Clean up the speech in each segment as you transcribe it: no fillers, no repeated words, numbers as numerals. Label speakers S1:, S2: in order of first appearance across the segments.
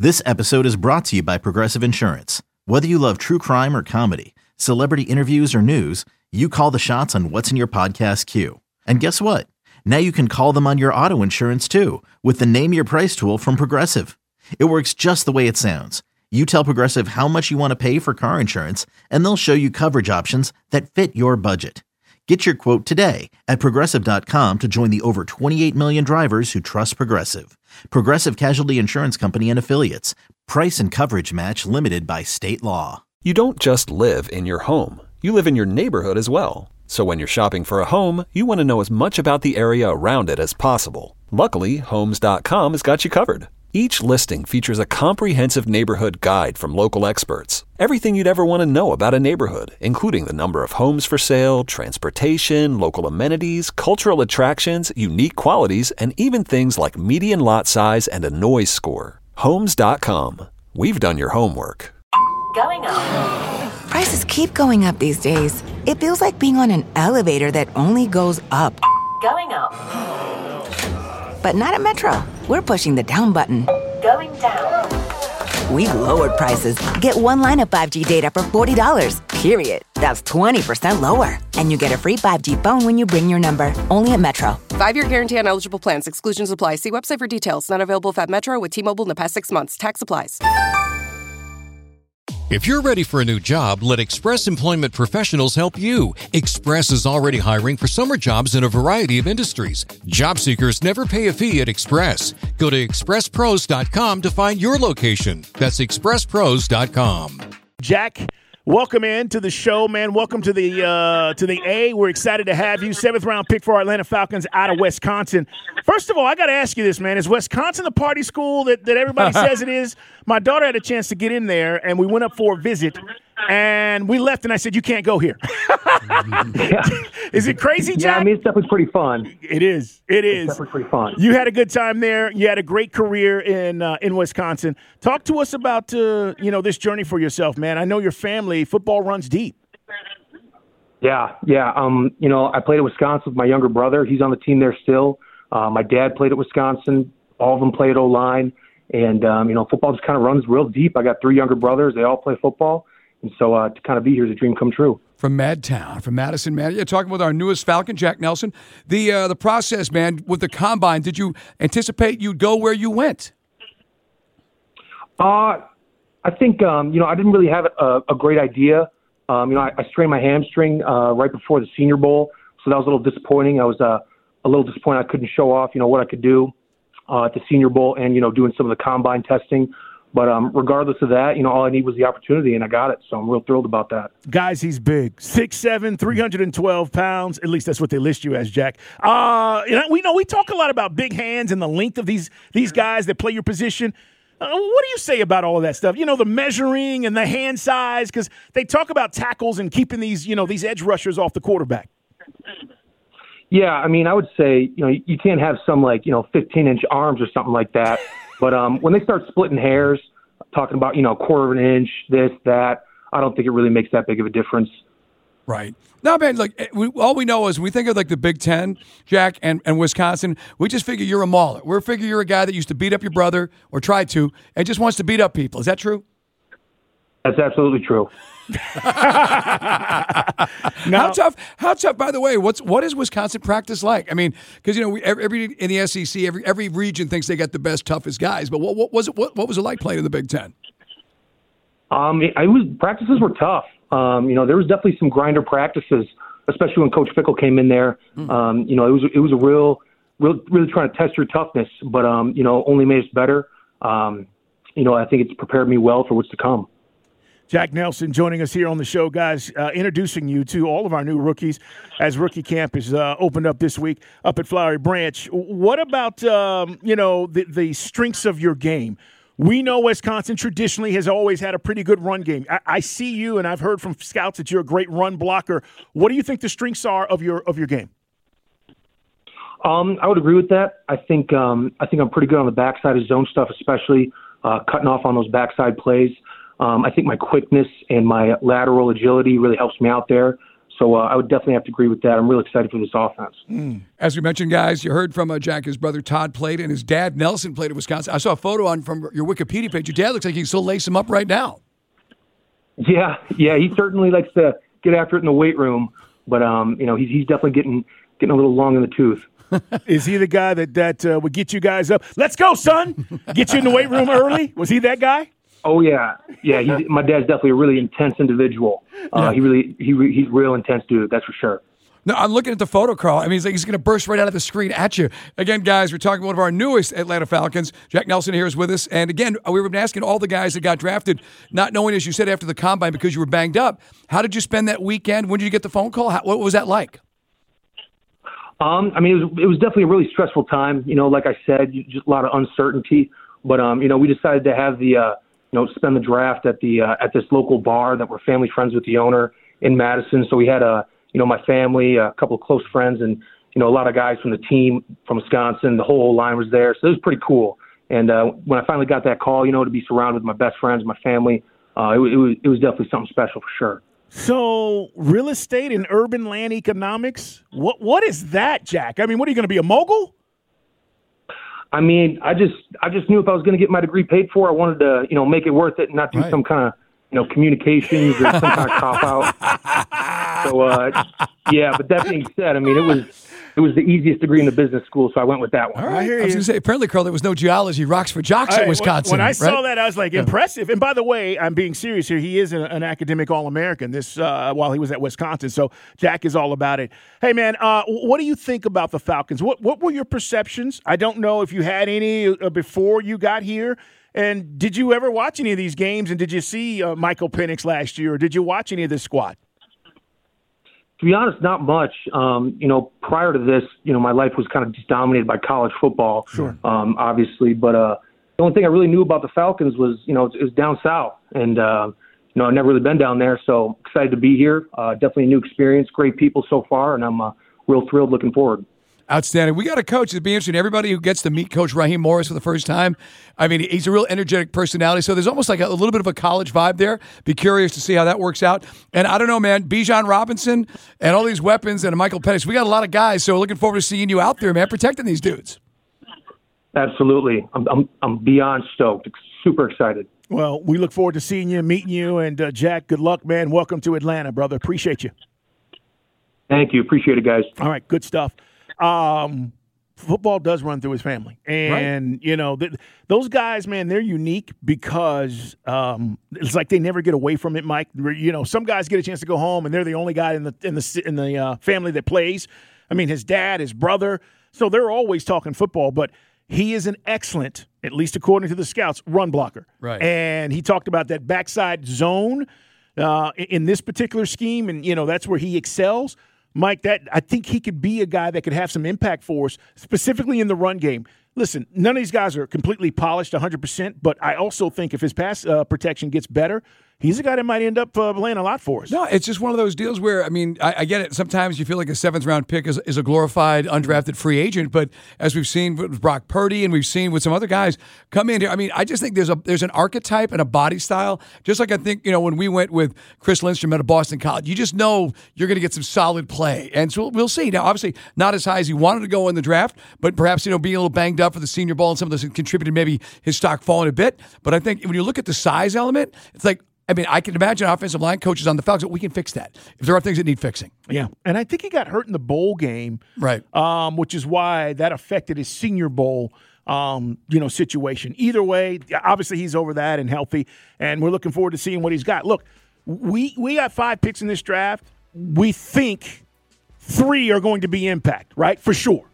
S1: This episode is brought to you by Progressive Insurance. Whether you love true crime or comedy, celebrity interviews or news, you call the shots on what's in your podcast queue. And guess what? Now you can call them on your auto insurance too with the Name Your Price tool from Progressive. It works just the way it sounds. You tell Progressive how much you want to pay for car insurance, and they'll show you coverage options that fit your budget. Get your quote today at Progressive.com to join the over 28 million drivers who trust Progressive. Progressive Casualty Insurance Company and Affiliates. Price and coverage match limited by state law.
S2: You don't just live in your home. You live in your neighborhood as well. So when you're shopping for a home, you want to know as much about the area around it as possible. Luckily, Homes.com has got you covered. Each listing features a comprehensive neighborhood guide from local experts. Everything you'd ever want to know about a neighborhood, including the number of homes for sale, transportation, local amenities, cultural attractions, unique qualities, and even things like median lot size and a noise score. Homes.com. We've done your homework.
S3: Going up.
S4: Prices keep going up these days. It feels like being on an elevator that only goes up.
S3: Going up.
S4: But not at Metro. We're pushing the down button.
S3: Going down.
S4: We've lowered prices. Get one line of 5G data for $40, period. That's 20% lower. And you get a free 5G phone when you bring your number. Only at Metro.
S5: 5-year guarantee on eligible plans. Exclusions apply. See website for details. Not available if at Metro with T-Mobile in the past 6 months. Tax applies.
S6: If you're ready for a new job, let Express Employment Professionals help you. Express is already hiring for summer jobs in a variety of industries. Job seekers never pay a fee at Express. Go to expresspros.com to find your location. That's expresspros.com.
S7: Jack, welcome in to the show, man. Welcome to the A. We're excited to have you. 7th round pick for our Atlanta Falcons out of Wisconsin. First of all, I got to ask you this, man. Is Wisconsin the party school that everybody says it is? My daughter had a chance to get in there, and we went up for a visit, and we left, and I said, you can't go here. Is it crazy, Jack?
S8: Yeah, I mean, it's definitely pretty fun.
S7: It is. It's
S8: definitely pretty fun.
S7: You had a good time there. You had a great career in Wisconsin. Talk to us about this journey for yourself, man. I know your family, football runs deep.
S8: Yeah. I played at Wisconsin with my younger brother. He's on the team there still. My dad played at Wisconsin. All of them played O-line. And, football just kind of runs real deep. I got 3 younger brothers. They all play football. And so to kind of be here is a dream come true.
S9: From Madtown, from Madison, man. Yeah, talking with our newest Falcon, Jack Nelson. The process, man, with the Combine, did you anticipate you'd go where you went?
S8: I think, I didn't really have a great idea. I strained my hamstring right before the Senior Bowl, so that was a little disappointing. I was a little disappointed I couldn't show off, what I could do at the Senior Bowl and, doing some of the Combine testing. But regardless of that, all I need was the opportunity, and I got it. So I'm real thrilled about that.
S7: Guys, he's big. 6'7", 312 pounds. At least that's what they list you as, Jack. We talk a lot about big hands and the length of these guys that play your position. What do you say about all of that stuff? The measuring and the hand size, because they talk about tackles and keeping these edge rushers off the quarterback.
S8: Yeah, I mean, I would say, you can't have some 15-inch arms or something like that. But when they start splitting hairs, talking about, quarter of an inch, this, that, I don't think it really makes that big of a difference.
S9: Right. No, man, all we know is we think of the Big Ten, Jack, and Wisconsin. We just figure you're a mauler. We figure you're a guy that used to beat up your brother or tried to and just wants to beat up people. Is that true?
S8: That's absolutely true.
S9: How tough, by the way, what is Wisconsin practice like? I mean, because, every in the SEC, every region thinks they got the best, toughest guys. But what was it like playing in the Big Ten?
S8: Practices were tough. There was definitely some grinder practices, especially when Coach Fickell came in there. It was a really trying to test your toughness, but only made us better. I think it's prepared me well for what's to come.
S7: Jack Nelson joining us here on the show, guys, introducing you to all of our new rookies as rookie camp is opened up this week up at Flowery Branch. What about, the strengths of your game? We know Wisconsin traditionally has always had a pretty good run game. I see you, and I've heard from scouts that you're a great run blocker. What do you think the strengths are of your game?
S8: I would agree with that. I think I'm pretty good on the backside of zone stuff, especially cutting off on those backside plays. I think my quickness and my lateral agility really helps me out there. So So I would definitely have to agree with that. I'm really excited for this offense.
S9: As we mentioned, guys, you heard from Jack. His brother Todd played, and his dad Nelson played at Wisconsin. I saw a photo from your Wikipedia page. Your dad looks like he can still lace him up right now.
S8: Yeah, he certainly likes to get after it in the weight room, but he's definitely getting a little long in the tooth.
S7: Is he the guy that would get you guys up? Let's go, son! Get you in the weight room early? Was he that guy?
S8: Oh yeah. My dad's definitely a really intense individual. He's real intense dude. That's for sure.
S9: No, I'm looking at the photo, Carl. I mean, he's going to burst right out of the screen at you. Again, guys, we're talking about one of our newest Atlanta Falcons. Jack Nelson here is with us. And again, we were asking all the guys that got drafted, not knowing, as you said, after the combine because you were banged up. How did you spend that weekend? When did you get the phone call? What was that like?
S8: It was definitely a really stressful time. Like I said, just a lot of uncertainty. But we decided to have spend the draft at this local bar that we're family friends with the owner in Madison. So we had my family, a couple of close friends, and a lot of guys from the team from Wisconsin. The whole line was there, so it was pretty cool. And when I finally got that call, to be surrounded with my best friends, my family, it was definitely something special for sure.
S7: So, real estate and urban land economics, what is that, Jack? I mean, what are you going to be, a mogul?
S8: I mean, I just knew if I was going to get my degree paid for, I wanted to, make it worth it and not do some kind of, communications or some kind of cop out. So, but that being said, I mean, it was the easiest degree in the business school, so I went with that one.
S9: All right. I was going to say, apparently, Carl, there was no geology rocks for jocks at Wisconsin.
S7: When I saw that, I was like, impressive. And by the way, I'm being serious here. He is an academic All-American while he was at Wisconsin, so Jack is all about it. Hey, man, what do you think about the Falcons? What were your perceptions? I don't know if you had any before you got here. And did you ever watch any of these games? And did you see Michael Penix last year? Or did you watch any of this squad?
S8: To be honest, not much. Prior to this, my life was kind of just dominated by college football, obviously. But the only thing I really knew about the Falcons was, it was down south. And, I've never really been down there. So excited to be here. Definitely a new experience. Great people so far. And I'm real thrilled looking forward.
S9: Outstanding. We got a coach. It'd be interesting. Everybody who gets to meet Coach Raheem Morris for the first time, I mean, he's a real energetic personality. So there's almost like a little bit of a college vibe there. Be curious to see how that works out. And I don't know, man, Bijan Robinson and all these weapons and Michael Penix. We got a lot of guys. So looking forward to seeing you out there, man, protecting these dudes.
S8: Absolutely. I'm beyond stoked. Super excited.
S7: Well, we look forward to seeing you, meeting you. And Jack, good luck, man. Welcome to Atlanta, brother. Appreciate you.
S8: Thank you. Appreciate it, guys.
S7: All right. Good stuff. Football does run through his family. And, those guys, man, they're unique because it's like they never get away from it, Mike. Some guys get a chance to go home, and they're the only guy in the family that plays. I mean, his dad, his brother. So they're always talking football, but he is an excellent, at least according to the scouts, run blocker.
S9: Right.
S7: And he talked about that backside zone in this particular scheme, and, that's where he excels. Mike, I think he could be a guy that could have some impact for us, specifically in the run game. Listen, none of these guys are completely polished 100%, but I also think if his pass protection gets better, he's a guy that might end up playing a lot for us.
S9: No, it's just one of those deals where, I mean, I get it. Sometimes you feel like a seventh-round pick is a glorified, undrafted free agent, but as we've seen with Brock Purdy and we've seen with some other guys come in here, I mean, I just think there's an archetype and a body style, just like I think, when we went with Chris Lindstrom at Boston College, you just know you're going to get some solid play. And so we'll see. Now, obviously, not as high as he wanted to go in the draft, but perhaps, being a little banged up for the Senior Bowl and some of those contributed maybe his stock falling a bit. But I think when you look at the size element, it's like, I mean, I can imagine offensive line coaches on the Falcons, we can fix that if there are things that need fixing.
S7: Yeah, and I think he got hurt in the bowl game,
S9: right?
S7: Which is why that affected his Senior Bowl, situation. Either way, obviously he's over that and healthy, and we're looking forward to seeing what he's got. Look, we got 5 picks in this draft. We think 3 are going to be impact, right? For sure.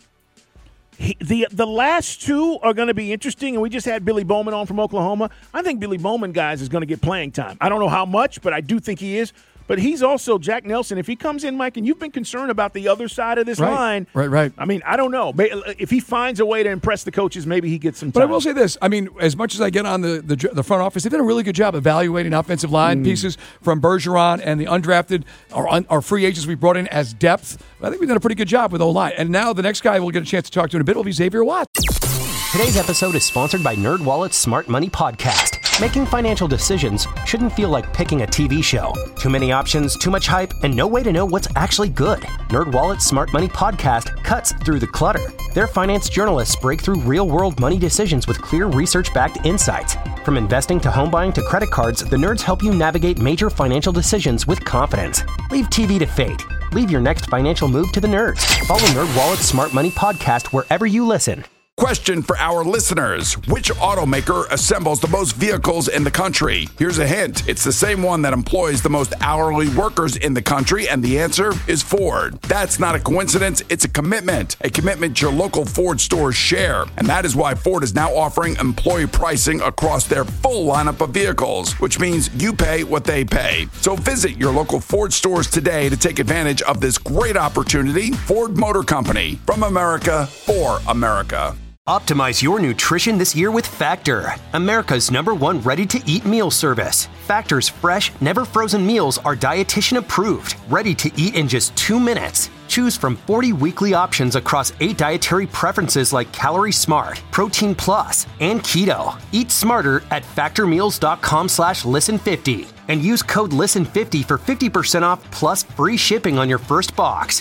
S7: The last 2 are going to be interesting, and we just had Billy Bowman on from Oklahoma. I think Billy Bowman, guys, is going to get playing time. I don't know how much, but I do think he is. But he's also Jack Nelson. If he comes in, Mike, and you've been concerned about the other side of this line.
S9: Right.
S7: I mean, I don't know. If he finds a way to impress the coaches, maybe he gets some time.
S9: But I will say this. I mean, as much as I get on the front office, they've done a really good job evaluating offensive line pieces from Bergeron and the undrafted or free agents we brought in as depth. I think we've done a pretty good job with O-line. And now the next guy we'll get a chance to talk to in a bit will be Xavier Watts.
S10: Today's episode is sponsored by NerdWallet's Smart Money Podcast. Making financial decisions shouldn't feel like picking a TV show. Too many options, too much hype, and no way to know what's actually good. NerdWallet's Smart Money Podcast cuts through the clutter. Their finance journalists break through real-world money decisions with clear research-backed insights. From investing to home buying to credit cards, the nerds help you navigate major financial decisions with confidence. Leave TV to fate. Leave your next financial move to the nerds. Follow NerdWallet's Smart Money Podcast wherever you listen.
S11: Question for our listeners. Which automaker assembles the most vehicles in the country? Here's a hint. It's the same one that employs the most hourly workers in the country, and the answer is Ford. That's not a coincidence. It's a commitment your local Ford stores share. And that is why Ford is now offering employee pricing across their full lineup of vehicles, which means you pay what they pay. So visit your local Ford stores today to take advantage of this great opportunity. Ford Motor Company, from America for America.
S10: Optimize your nutrition this year with Factor, America's #1 ready-to-eat meal service. Factor's fresh, never-frozen meals are dietitian approved, ready to eat in just 2 minutes. Choose from 40 weekly options across 8 dietary preferences like Calorie Smart, Protein Plus, and Keto. Eat smarter at factormeals.com/listen50 and use code LISTEN50 for 50% off plus free shipping on your first box.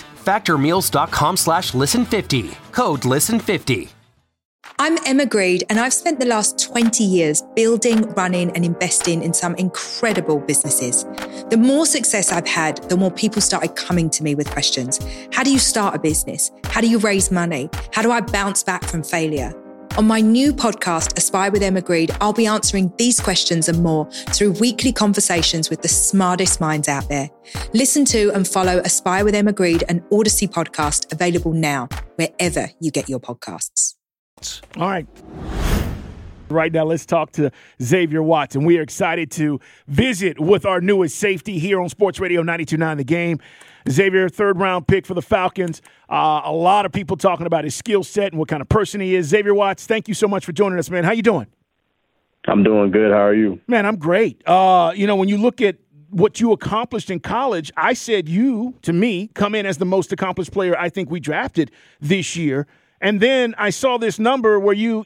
S10: Factormeals.com/listen50. Code LISTEN50.
S12: I'm Emma Greed, and I've spent the last 20 years building, running, and investing in some incredible businesses. The more success I've had, the more people started coming to me with questions. How do you start a business? How do you raise money? How do I bounce back from failure? On my new podcast, Aspire with Emma Greed, I'll be answering these questions and more through weekly conversations with the smartest minds out there. Listen to and follow Aspire with Emma Greed, an Odyssey podcast, available now, wherever you get your podcasts.
S7: All right. Right now, let's talk to Xavier Watson. We are excited to visit with our newest safety here on Sports Radio 92.9 The Game. Xavier, third-round pick for the Falcons. A lot of people talking about his skill set and what kind of person he is. Xavier Watts, thank you so much for joining us, man. How you doing?
S13: I'm doing good. How are you?
S7: Man, I'm great. When you look at what you accomplished in college, I said you, to me, come in as the most accomplished player I think we drafted this year. And then I saw this number where you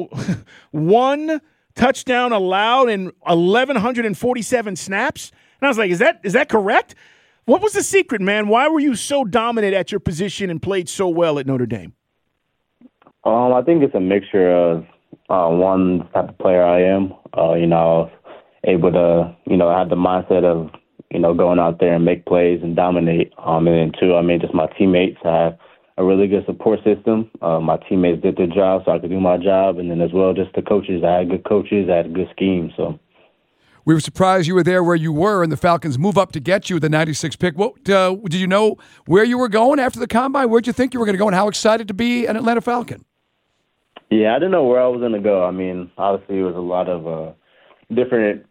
S7: 1 touchdown allowed in 1,147 snaps. And I was like, is that correct? What was the secret, man? Why were you so dominant at your position and played so well at Notre Dame?
S13: I think it's a mixture of one type of player I am. I was able to, have the mindset of, going out there and make plays and dominate. And then 2, just my teammates have a really good support system. My teammates did their job so I could do my job. And then as well, just the coaches. I had good coaches. I had a good scheme. So
S9: we were surprised you were there where you were, and the Falcons move up to get you, the 96th pick. What did you know where you were going after the Combine? Where'd you think you were going to go, and how excited to be an Atlanta Falcon?
S13: Yeah, I didn't know where I was going to go. Obviously it was a lot of different,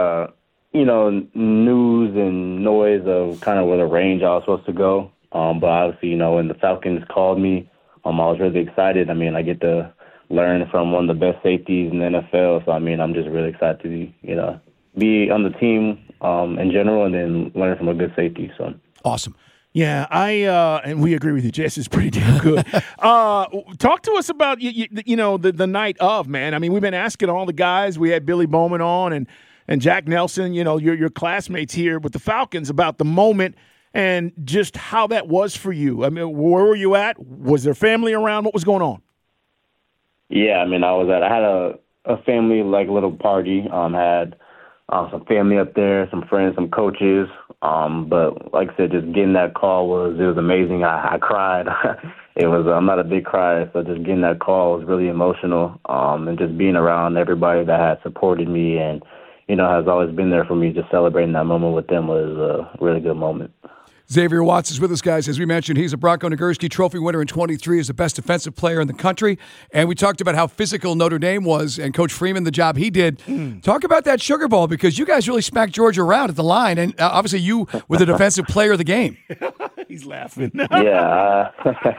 S13: news and noise of kind of where the range I was supposed to go. But obviously, when the Falcons called me, I was really excited. I get to learn from one of the best safeties in the NFL. So, I'm just really excited to, be on the team in general and then learn from a good safety. So
S7: awesome. Yeah, and we agree with you. Jess is pretty damn good. Talk to us about, the night of, man. We've been asking all the guys. We had Billy Bowman on and Jack Nelson, your classmates here with the Falcons about the moment and just how that was for you. Where were you at? Was there family around? What was going on?
S13: Yeah, I had a family, little party. Had some family up there, some friends, some coaches. But like I said, just getting that call was amazing. I cried. I'm not a big crier, so just getting that call was really emotional. And just being around everybody that had supported me and, has always been there for me, just celebrating that moment with them was a really good moment.
S9: Xavier Watts is with us, guys. As we mentioned, he's a Bronco Nagurski Trophy winner in 23, is the best defensive player in the country. And we talked about how physical Notre Dame was and Coach Freeman, the job he did. Talk about that Sugar Bowl, because you guys really smacked Georgia around at the line. And obviously you were the defensive player of the game.
S7: He's laughing.
S13: Yeah.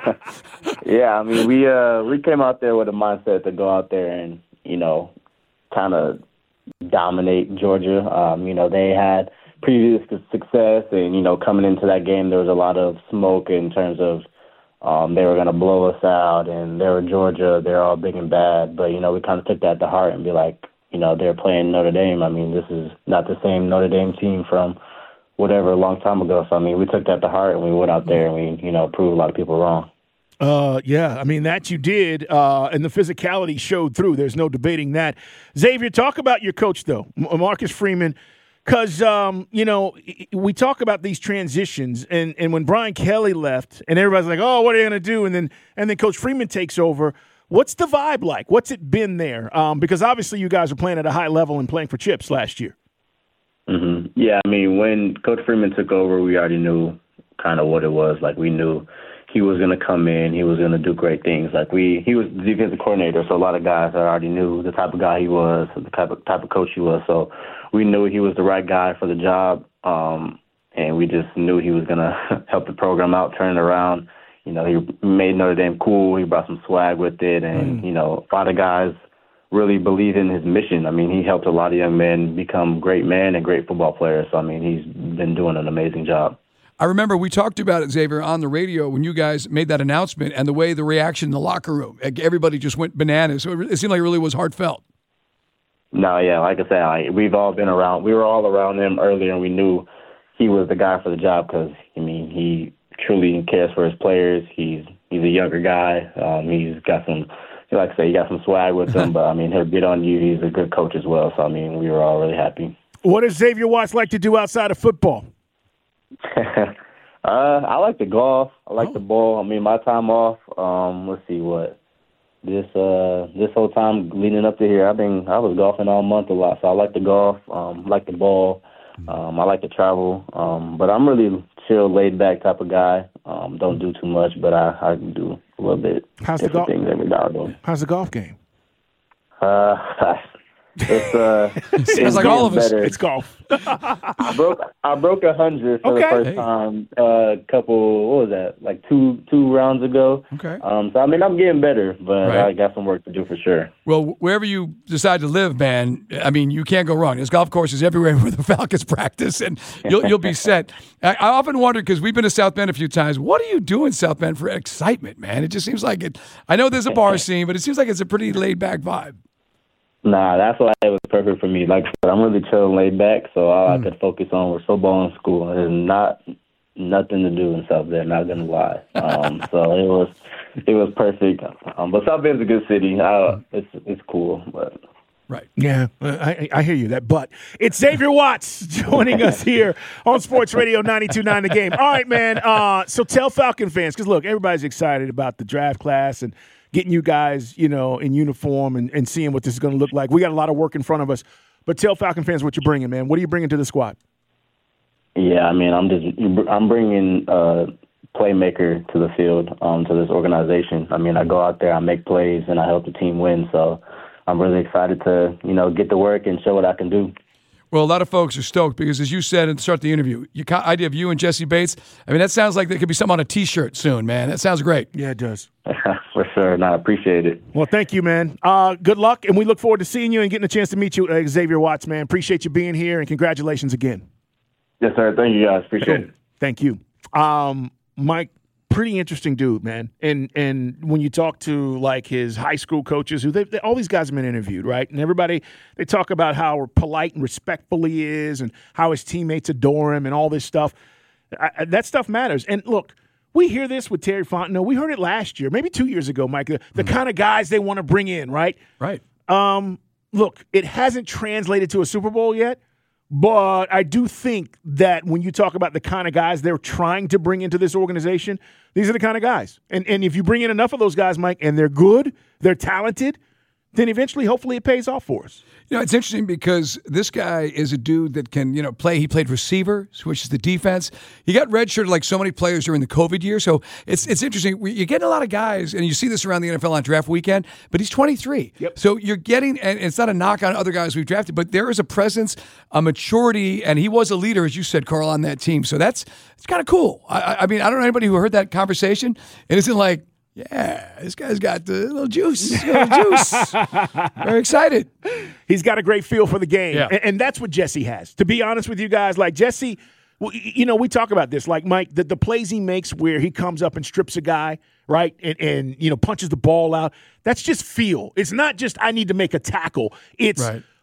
S13: We came out there with a mindset to go out there and, kind of dominate Georgia. They had previous success, and coming into that game there was a lot of smoke in terms of they were going to blow us out, and they were Georgia, they're all big and bad, but we kind of took that to heart and be like, they're playing Notre Dame. I mean, this is not the same Notre Dame team from whatever, a long time ago. So, I mean, we took that to heart and we went out there and we, proved a lot of people wrong.
S7: Yeah, I mean, that you did, and the physicality showed through. There's no debating that. Xavier, talk about your coach, though, Marcus Freeman, because, we talk about these transitions, and when Brian Kelly left, and everybody's like, oh, what are you going to do? And then Coach Freeman takes over. What's the vibe like? What's it been there? Because obviously you guys are playing at a high level and playing for chips last year.
S13: Mm-hmm. Yeah, I mean, when Coach Freeman took over, we already knew kind of what it was. Like, we knew he was going to come in. He was going to do great things. Like, he was the defensive coordinator, so a lot of guys already knew the type of guy he was, the type of coach he was. So we knew he was the right guy for the job, and we just knew he was going to help the program out, turn it around. He made Notre Dame cool. He brought some swag with it, and, a lot of guys really believe in his mission. I mean, he helped a lot of young men become great men and great football players. So, I mean, he's been doing an amazing job.
S9: I remember we talked about it, Xavier, on the radio when you guys made that announcement and the way the reaction in the locker room. Everybody just went bananas. So it seemed like it really was heartfelt.
S13: No, yeah, like I said, we've all been around. We were all around him earlier, and we knew he was the guy for the job because, I mean, he truly cares for his players. He's a younger guy. He's got some, like I say, he got some swag with him, but, I mean, he'll get on you. He's a good coach as well. So, I mean, we were all really happy.
S7: What does Xavier Watts like to do outside of football?
S13: I like to golf. I like the ball. I mean, my time off, let's see what. This whole time leading up to here, I was golfing all month a lot. So I like to golf, like the ball. I like to travel. But I'm really chill, laid back type of guy. Don't do too much, but I can do a little bit different things every now and then.
S7: How's the golf game?
S13: It's
S9: like all of us.
S13: Better.
S7: It's golf.
S13: I broke 100 for the first time. Couple, what was that? Like two rounds ago.
S9: Okay.
S13: So I mean, I'm getting better, but I got some work to do for sure.
S9: Well, wherever you decide to live, man, I mean, you can't go wrong. There's golf courses everywhere where the Falcons practice, and you'll be set. I often wonder, because we've been to South Bend a few times, what do you do in South Bend for excitement, man? It just seems like it. I know there's a bar scene, but it seems like it's a pretty laid back vibe.
S13: Nah, that's why it was perfect for me. Like I said, I'm really chill and laid back, so all I could focus on was football and school. There's nothing to do in South Bend, not gonna lie. So it was perfect. But South Bend's a good city. It's cool, but.
S7: Right. Yeah, I hear you. But it's Xavier Watts joining us here on Sports Radio 92.9 The Game. All right, man. So tell Falcon fans, because, look, everybody's excited about the draft class and getting you guys, in uniform and seeing what this is going to look like. We got a lot of work in front of us. But tell Falcon fans what you're bringing, man. What are you bringing to the squad?
S13: Yeah, I mean, I'm bringing playmaker to the field, to this organization. I mean, I go out there, I make plays, and I help the team win. So I'm really excited to, get to work and show what I can do.
S9: Well, a lot of folks are stoked because, as you said at the start of the interview, your idea of you and Jesse Bates, I mean, that sounds like there could be something on a T-shirt soon, man. That sounds great.
S7: Yeah, it does.
S13: For sure, and I appreciate it.
S7: Well, thank you, man. Good luck, and we look forward to seeing you and getting a chance to meet you, Xavier Watts, man. Appreciate you being here, and congratulations again.
S13: Yes, sir. Thank you, guys. Appreciate it.
S7: Thank you. Mike, pretty interesting dude, man. And when you talk to, like, his high school coaches, all these guys have been interviewed, right? And everybody, they talk about how polite and respectful he is and how his teammates adore him and all this stuff. That stuff matters. And, look, we hear this with Terry Fontenot. We heard it last year, maybe 2 years ago, Mike, the kind of guys they want to bring in, right?
S9: Right.
S7: Look, it hasn't translated to a Super Bowl yet. But I do think that when you talk about the kind of guys they're trying to bring into this organization, these are the kind of guys. And if you bring in enough of those guys, Mike, and they're good, they're talented, then eventually, hopefully, it pays off for us.
S9: It's interesting because this guy is a dude that can, play. He played receiver, switches the defense. He got redshirted like so many players during the COVID year. So it's interesting. You're getting a lot of guys, and you see this around the NFL on draft weekend, but he's 23.
S7: Yep.
S9: So you're getting, and it's not a knock on other guys we've drafted, but there is a presence, a maturity, and he was a leader, as you said, Carl, on that team. So it's kind of cool. I mean, I don't know anybody who heard that conversation and isn't like, yeah, this guy's got the little juice. Very excited.
S7: He's got a great feel for the game.
S9: Yeah.
S7: And that's what Jesse has. To be honest with you guys, like Jesse, we talk about this. Like, Mike, the plays he makes where he comes up and strips a guy, right, and punches the ball out, that's just feel. It's not just I need to make a tackle. It's,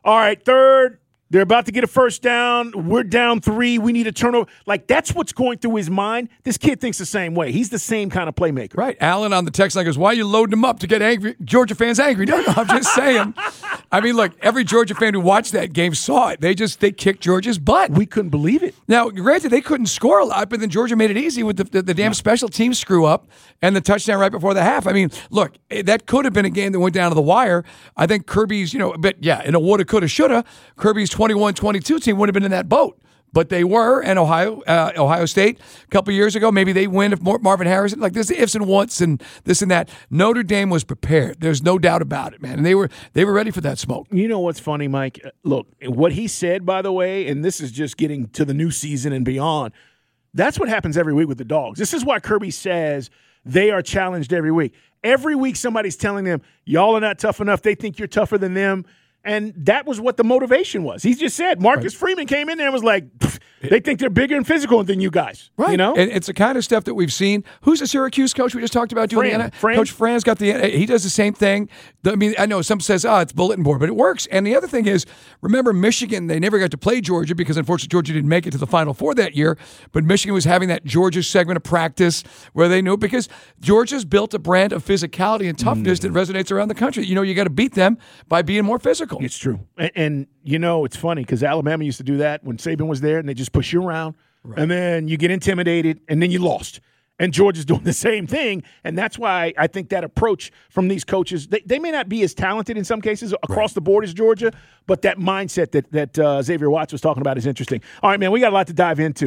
S7: all right, third. They're about to get a first down. We're down 3. We need a turnover. Like, that's what's going through his mind. This kid thinks the same way. He's the same kind of playmaker.
S9: Right. Alan on the text line goes, why are you loading him up to get angry? Georgia fans angry? No, I'm just saying. I mean, look, every Georgia fan who watched that game saw it. They kicked Georgia's butt.
S7: We couldn't believe it.
S9: Now, granted, they couldn't score a lot, but then Georgia made it easy with the damn special team screw up and the touchdown right before the half. I mean, look, that could have been a game that went down to the wire. I think Kirby's, in a woulda, coulda, shoulda, Kirby's 21-22 team would have been in that boat. But they were, and Ohio State a couple years ago, maybe they win if Marvin Harrison, like there's the ifs and whats and this and that. Notre Dame was prepared. There's no doubt about it, man. And they were ready for that smoke.
S7: You know what's funny, Mike? Look, what he said, by the way, and this is just getting to the new season and beyond, that's what happens every week with the Dogs. This is why Kirby says they are challenged every week. Every week somebody's telling them, y'all are not tough enough. They think you're tougher than them. And that was what the motivation was. He just said, Marcus Freeman came in there and was like, they think they're bigger and physical than you guys.
S9: Right. And it's the kind of stuff that we've seen. Who's the Syracuse coach we just talked about doing
S7: Fran.
S9: Coach Fran's got he does the same thing. I mean, I know some says, it's bulletin board, but it works. And the other thing is, remember Michigan, they never got to play Georgia because unfortunately Georgia didn't make it to the Final Four that year. But Michigan was having that Georgia segment of practice where they knew, because Georgia's built a brand of physicality and toughness that resonates around the country. You got to beat them by being more physical.
S7: It's true. And it's funny because Alabama used to do that when Saban was there, and they just push you around, and then you get intimidated, and then you lost. And Georgia's doing the same thing, and that's why I think that approach from these coaches, they may not be as talented in some cases across the board as Georgia, but that mindset that Xavier Watts was talking about is interesting. All right, man, we got a lot to dive into.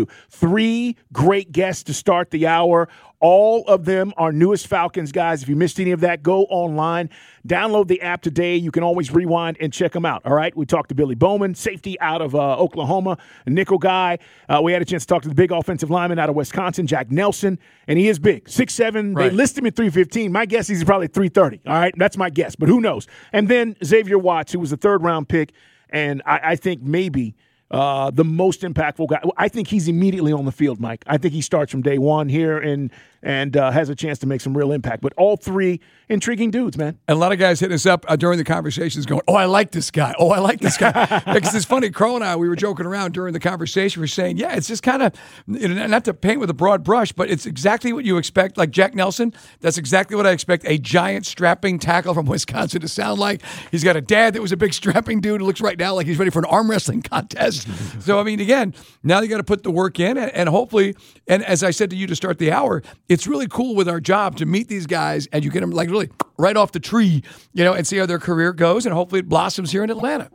S7: 3 great guests to start the hour. All of them are newest Falcons guys. If you missed any of that, go online. Download the app today. You can always rewind and check them out. All right, we talked to Billy Bowman, safety out of Oklahoma, a nickel guy. We had a chance to talk to the big offensive lineman out of Wisconsin, Jack Nelson, and he is big, 6'7". Right. They list him at 315. My guess is he's probably 330. All right, that's my guess, but who knows? And then Xavier Watts, who was a third-round pick, and I think maybe the most impactful guy. I think he's immediately on the field, Mike. I think he starts from day one here and has a chance to make some real impact. But all 3 intriguing dudes, man.
S9: And a lot of guys hitting us up during the conversations going, I like this guy. Oh, I like this guy. Because it's funny, Carl and I, we were joking around during the conversation. We were saying, it's just kind of, not to paint with a broad brush, but it's exactly what you expect. Like Jack Nelson, that's exactly what I expect a giant strapping tackle from Wisconsin to sound like. He's got a dad that was a big strapping dude who looks right now like he's ready for an arm wrestling contest. So, I mean, again, now you got to put the work in and hopefully, and as I said to you to start the hour, it's really cool with our job to meet these guys and you get them like really right off the tree, and see how their career goes, and hopefully it blossoms here in Atlanta.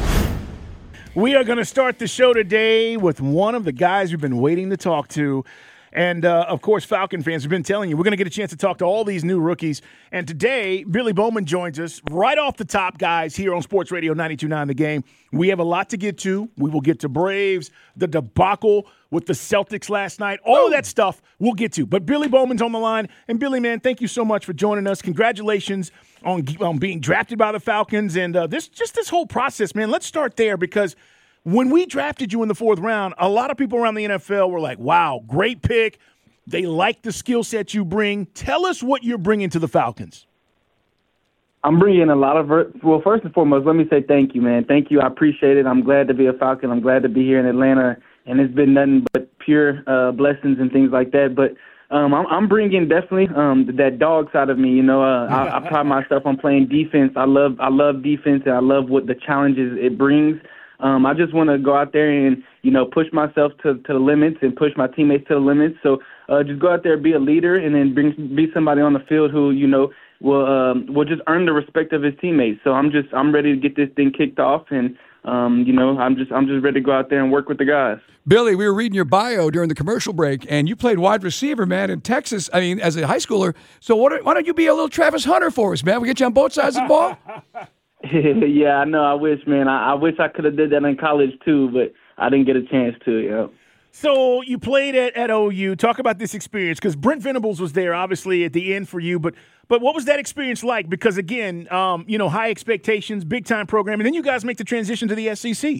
S7: We are going to start the show today with one of the guys we've been waiting to talk to. And, of course, Falcon fans, we've been telling you, we're going to get a chance to talk to all these new rookies. And today, Billy Bowman joins us right off the top, guys, here on Sports Radio 92.9 The Game. We have a lot to get to. We will get to Braves, the debacle with the Celtics last night. All of that stuff we'll get to. But Billy Bowman's on the line. And, Billy, man, thank you so much for joining us. Congratulations on being drafted by the Falcons. And this whole process, man, let's start there because – when we drafted you in the 4th round, a lot of people around the NFL were like, wow, great pick. They like the skill set you bring. Tell us what you're bringing to the Falcons.
S14: I'm bringing a lot of well, first and foremost, let me say thank you, man. Thank you. I appreciate it. I'm glad to be a Falcon. I'm glad to be here in Atlanta, and it's been nothing but pure blessings and things like that. But I'm bringing definitely that dog side of me. I pride myself on playing defense. I love defense, and I love what the challenges it brings. I just want to go out there and, push myself to the limits and push my teammates to the limits. So just go out there, be a leader, and then be somebody on the field who, will just earn the respect of his teammates. So I'm ready to get this thing kicked off, and I'm just ready to go out there and work with the guys.
S9: Billy, we were reading your bio during the commercial break, and you played wide receiver, man, in Texas. I mean, as a high schooler. So why don't you be a little Travis Hunter for us, man? We get you on both sides of the ball.
S14: Yeah, I know. I wish, man. I wish I could have did that in college too, but I didn't get a chance to.
S7: So you played at OU. Talk about this experience because Brent Venables was there, obviously, at the end for you. But what was that experience like? Because again, high expectations, big time program, and then you guys make the transition to the SEC.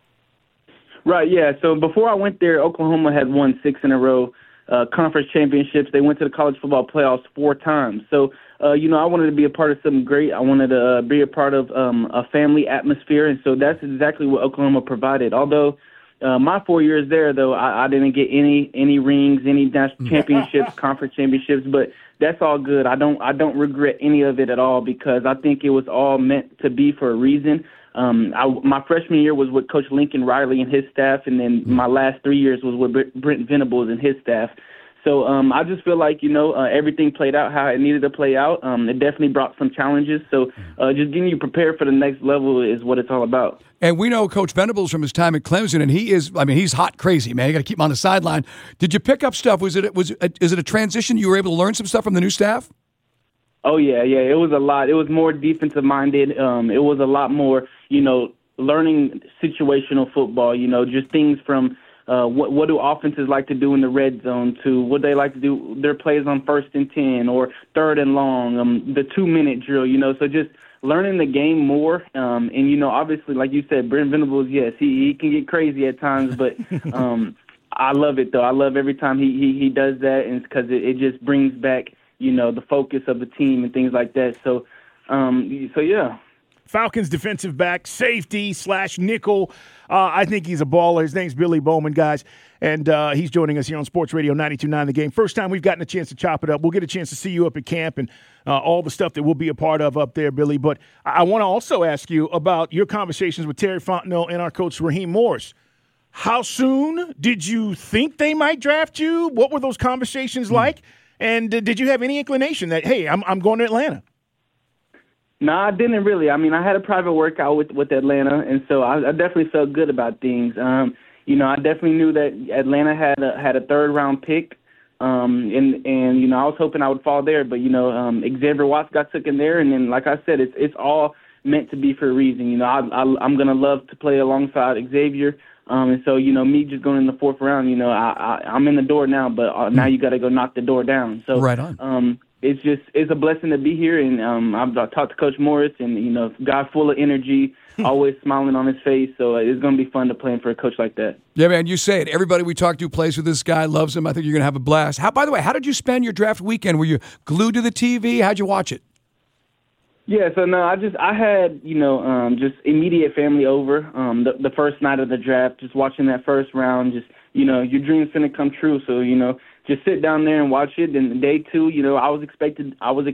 S14: Right. Yeah. So before I went there, Oklahoma had won 6 in a row. Conference championships. They went to the college football playoffs 4 times. So I wanted to be a part of something great. I wanted to be a part of a family atmosphere, and so that's exactly what Oklahoma provided. Although my 4 years there, though, I didn't get any rings, any national championships, conference championships, but that's all good. I don't regret any of it at all because I think it was all meant to be for a reason. My freshman year was with Coach Lincoln Riley and his staff, and then my last 3 years was with Brent Venables and his staff. So I just feel like, everything played out how it needed to play out. It definitely brought some challenges. So just getting you prepared for the next level is what it's all about.
S9: And we know Coach Venables from his time at Clemson, and he's hot crazy, man. You got to keep him on the sideline. Did you pick up stuff? Is it a transition? You were able to learn some stuff from the new staff?
S14: Oh, yeah. It was a lot. It was more defensive-minded. It was a lot more, learning situational football, just things from what do offenses like to do in the red zone to what they like to do, their plays on 1st and 10 or 3rd and long, the 2-minute drill, so just learning the game more. And, obviously, like you said, Brent Venables, yes, he can get crazy at times, but I love it, though. I love every time he does that, and it's because it just brings back, the focus of the team and things like that. So yeah.
S7: Falcons defensive back, safety / nickel. I think he's a baller. His name's Billy Bowman, guys, and he's joining us here on Sports Radio 92.9 The Game. First time we've gotten a chance to chop it up. We'll get a chance to see you up at camp and all the stuff that we'll be a part of up there, Billy. But I want to also ask you about your conversations with Terry Fontenot and our coach, Raheem Morris. How soon did you think they might draft you? What were those conversations like? And did you have any inclination that, hey, I'm going to Atlanta?
S14: No, I didn't really. I mean, I had a private workout with Atlanta, and so I definitely felt good about things. I definitely knew that Atlanta had a 3rd-round pick, and I was hoping I would fall there. But Xavier Watts got taken there, and then like I said, it's all meant to be for a reason. I'm gonna love to play alongside Xavier, and so me just going in the 4th round. I'm in the door now, but now you got to go knock the door down. So
S9: right on.
S14: It's a blessing to be here, and I've talked to Coach Morris, and guy full of energy, always smiling on his face. So it's going to be fun to play for a coach like that.
S9: Yeah, man, you say it. Everybody we talk to plays with this guy, loves him. I think you're going to have a blast. By the way, how did you spend your draft weekend? Were you glued to the TV? How'd you watch it?
S14: Yeah, so no, I had just immediate family over the first night of the draft, just watching that first round. Just your dreams finna come true, so just sit down there and watch it. And day 2, I was expecting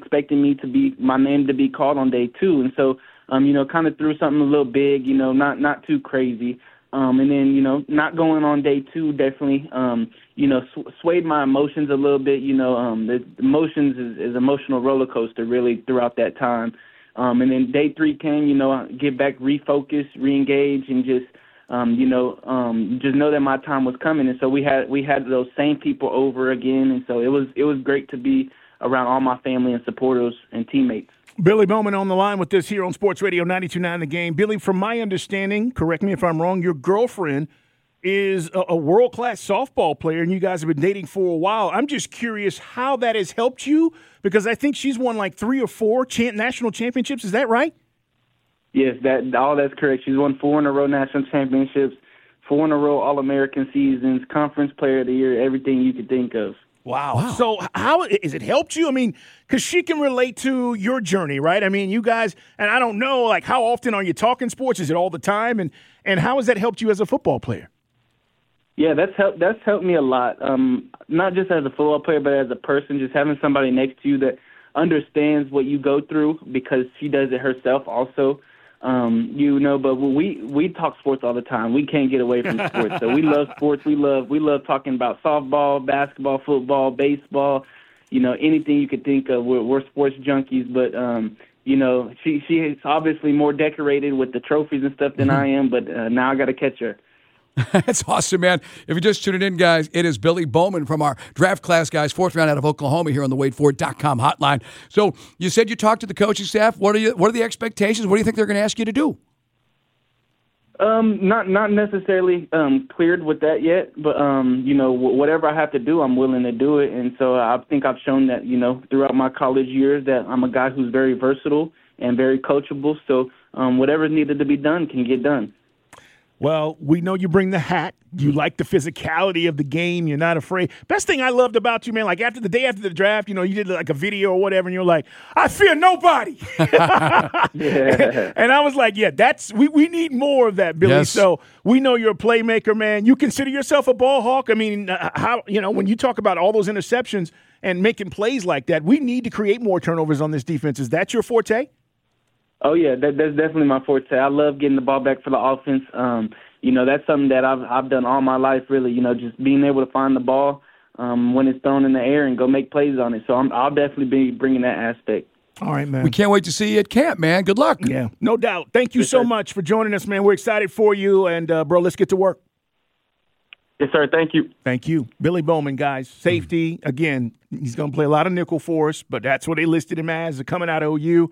S14: my name to be called on day 2, and so kind of threw something a little big, not too crazy. And then not going on day 2 definitely swayed my emotions a little bit. The emotions is emotional roller coaster really throughout that time. And then day 3 came, get back, refocus, reengage, and just just know that my time was coming. And so we had those same people over again, and so it was great to be around all my family and supporters and teammates.
S7: Billy Bowman on the line with us here on Sports Radio 92.9 The Game. Billy, from my understanding, correct me if I'm wrong, your girlfriend is a world-class softball player, and you guys have been dating for a while. I'm just curious how that has helped you, because I think she's won like 3 or 4 national championships. Is that right?
S14: Yes, that's correct. She's won 4 in a row national championships, 4 in a row All-American seasons, Conference Player of the Year, everything you could think of.
S7: Wow. So how has it helped you? I mean, because she can relate to your journey, right? I mean, you guys, and I don't know, like, how often are you talking sports? Is it all the time? And how has that helped you as a football player?
S14: Yeah, that's helped me a lot. Not just as a football player, but as a person, just having somebody next to you that understands what you go through, because she does it herself also. But we talk sports all the time. We can't get away from sports. So we love sports. We love talking about softball, basketball, football, baseball, anything you could think of. We're sports junkies, but she is obviously more decorated with the trophies and stuff than I am, but now I got to catch her.
S9: That's awesome, man. If you're just tuning in, guys, it is Billy Bowman from our draft class, guys, 4th round out of Oklahoma here on the WadeFord.com hotline. So you said you talked to the coaching staff. What are the expectations? What do you think they're going to ask you to do?
S14: Not necessarily cleared with that yet, but whatever I have to do, I'm willing to do it. And so I think I've shown that throughout my college years that I'm a guy who's very versatile and very coachable. So whatever's needed to be done can get done.
S7: Well, we know you bring the hat. You like the physicality of the game. You're not afraid. Best thing I loved about you, man, like after the day after the draft, you did like a video or whatever, and you're like, I fear nobody.
S14: Yeah.
S7: And I was like, yeah, we need more of that, Billy.
S9: Yes.
S7: So we know you're a playmaker, man. You consider yourself a ball hawk. I mean, when you talk about all those interceptions and making plays like that, we need to create more turnovers on this defense. Is that your forte?
S14: Oh yeah, that's definitely my forte. I love getting the ball back for the offense. That's something that I've done all my life, really. Just being able to find the ball when it's thrown in the air and go make plays on it. So I'll definitely be bringing that aspect.
S7: All right, man.
S9: We can't wait to see you at camp, man. Good luck.
S7: Yeah, no doubt. Thank you so much for joining us, man. We're excited for you, and bro, let's get to work.
S14: Yes, sir. Thank you.
S7: Thank you. Billy Bowman, guys. Safety, again, he's going to play a lot of nickel for us, but that's what they listed him as, coming out of OU.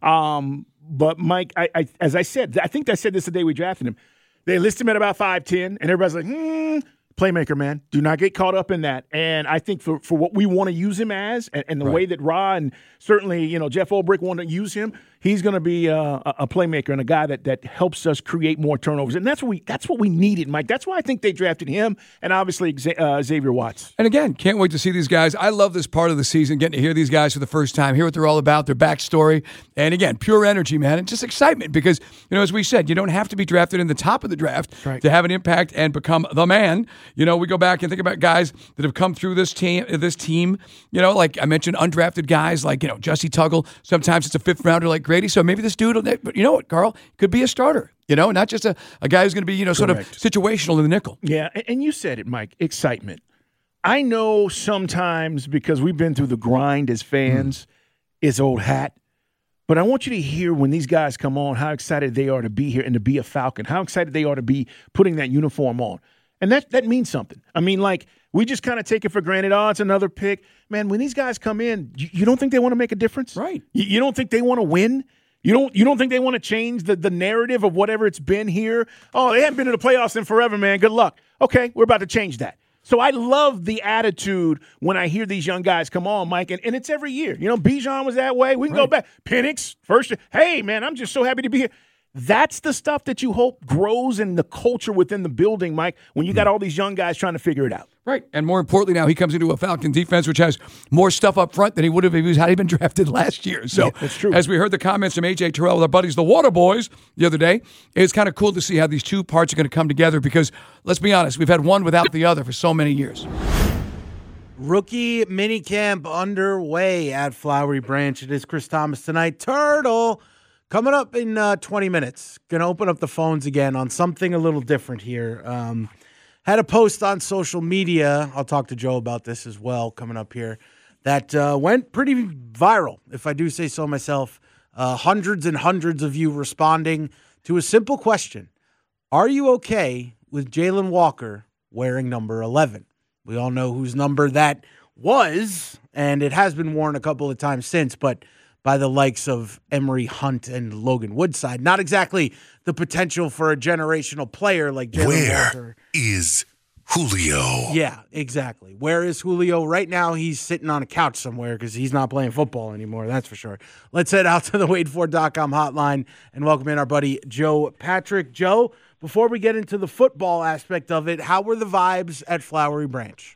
S7: But, Mike, as I said, I think I said this the day we drafted him. They listed him at about 5'10", and everybody's like, playmaker, man. Do not get caught up in that. And I think for what we want to use him as and the way that Ra and certainly, Jeff Ulbrich want to use him, he's going to be a playmaker and a guy that helps us create more turnovers. And that's what we needed, Mike. That's why I think they drafted him and obviously Xavier Watts.
S9: And again, can't wait to see these guys. I love this part of the season, getting to hear these guys for the first time, hear what they're all about, their backstory. And again, pure energy, man, and just excitement because, as we said, you don't have to be drafted in the top of the draft to have an impact and become the man. We go back and think about guys that have come through this team, like I mentioned, undrafted guys like, Jussie Tuggle. Sometimes it's a fifth rounder like Grady. So maybe this dude, but you know what, Carl, could be a starter, not just a guy who's going to be, sort of situational in the nickel.
S7: Yeah. And you said it, Mike, excitement. I know sometimes because we've been through the grind as fans, it's old hat. But I want you to hear when these guys come on, how excited they are to be here and to be a Falcon, how excited they are to be putting that uniform on. And that means something. I mean, like, we just kind of take it for granted. Oh, it's another pick. Man, when these guys come in, you don't think they want to make a difference?
S9: Right.
S7: You don't think they want to win? You don't think they want to change the narrative of whatever it's been here? Oh, they haven't been to the playoffs in forever, man. Good luck. Okay, we're about to change that. So I love the attitude when I hear these young guys come on, Mike, and it's every year. Bijan was that way. We can go back. Penix, first year. Hey, man, I'm just so happy to be here. That's the stuff that you hope grows in the culture within the building, Mike, when you got all these young guys trying to figure it out.
S9: Right. And more importantly, now he comes into a Falcon defense which has more stuff up front than he would have if he had been drafted last year. So
S7: that's true.
S9: As we heard the comments from A.J. Terrell with our buddies, the Water Boys, the other day, it's kind of cool to see how these two parts are going to come together because, let's be honest, we've had one without the other for so many years.
S15: Rookie minicamp underway at Flowery Branch. It is Chris Thomas tonight. Turtle coming up in 20 minutes. Going to open up the phones again on something a little different here. Had a post on social media. I'll talk to Joe about this as well coming up here. That went pretty viral, if I do say so myself. Hundreds and hundreds of you responding to a simple question. Are you okay with Jalen Walker wearing number 11? We all know whose number that was, and it has been worn a couple of times since, but by the likes of Emory Hunt and Logan Woodside. Not exactly the potential for a generational player like Jalen Walker.
S16: Where is Julio?
S15: Yeah, exactly. Where is Julio? Right now, he's sitting on a couch somewhere because he's not playing football anymore, that's for sure. Let's head out to the WadeFord.com hotline and welcome in our buddy Joe Patrick. Joe, before we get into the football aspect of it, how were the vibes at Flowery Branch?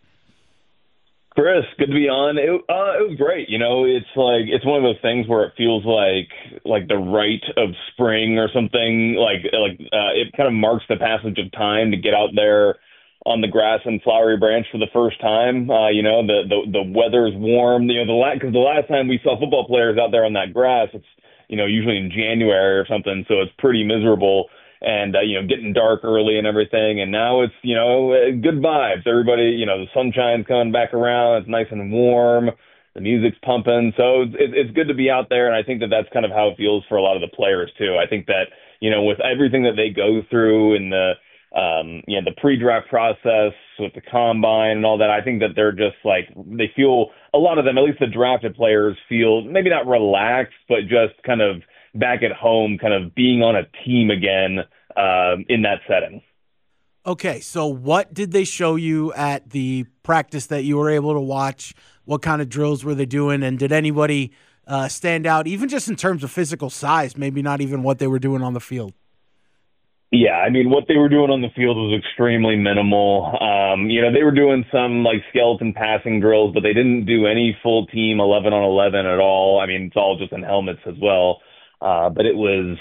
S17: Chris, good to be on. It was great. It's one of those things where it feels like the rite of spring or something. It kind of marks the passage of time to get out there on the grass in Flowery Branch for the first time. The weather's warm. Because the last time we saw football players out there on that grass, it's usually in January or something, so it's pretty miserable. And, getting dark early and everything. And now it's, good vibes. Everybody, the sunshine's coming back around. It's nice and warm. The music's pumping. So it's good to be out there. And I think that that's kind of how it feels for a lot of the players, too. I think that, with everything that they go through in the pre-draft process with the combine and all that, I think that they're just they feel, a lot of them, at least the drafted players, feel maybe not relaxed, but just kind of back at home, kind of being on a team again in that setting.
S15: Okay, so what did they show you at the practice that you were able to watch? What kind of drills were they doing? And did anybody stand out, even just in terms of physical size, maybe not even what they were doing on the field?
S17: Yeah, I mean, what they were doing on the field was extremely minimal. They were doing some like skeleton passing drills, but they didn't do any full team 11 on 11 at all. I mean, it's all just in helmets as well. But it was,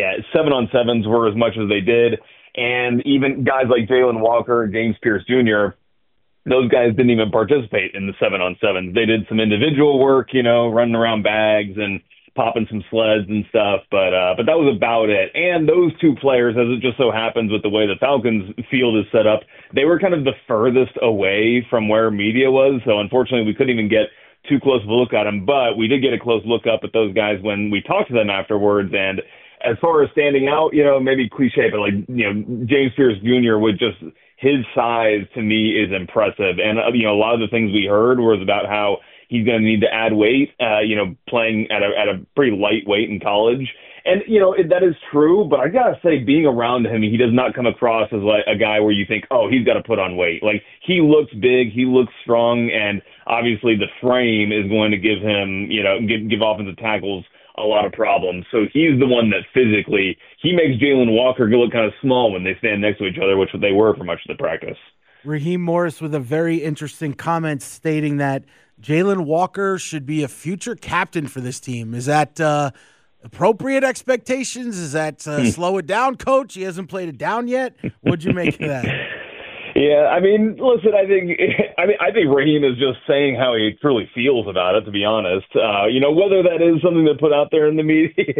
S17: 7 on 7s were as much as they did. And even guys like Jalen Walker, James Pierce Jr., those guys didn't even participate in the 7 on 7s. They did some individual work, running around bags and popping some sleds and stuff, but that was about it. And those two players, as it just so happens with the way the Falcons field is set up, they were kind of the furthest away from where media was. So unfortunately, we couldn't even get too close of a look at them, but we did get a close look up at those guys when we talked to them afterwards. And as far as standing out, maybe cliche, but James Pierce Jr. would just, his size to me is impressive. And, a lot of the things we heard was about how he's going to need to add weight, playing at a pretty light weight in college. And, that is true, but I got to say, being around him, he does not come across as like a guy where you think, oh, he's got to put on weight. Like, he looks big, he looks strong, and obviously the frame is going to give him, give offensive tackles a lot of problems. So he's the one that physically, he makes Jalen Walker look kind of small when they stand next to each other, which they were for much of the practice.
S15: Raheem Morris with a very interesting comment stating that Jalen Walker should be a future captain for this team. Is that appropriate expectations? Is that slow it down, coach? He hasn't played it down yet. What'd you make of that?
S17: Yeah, I mean, listen, I think Raheem is just saying how he truly feels about it, to be honest. Whether that is something to put out there in the media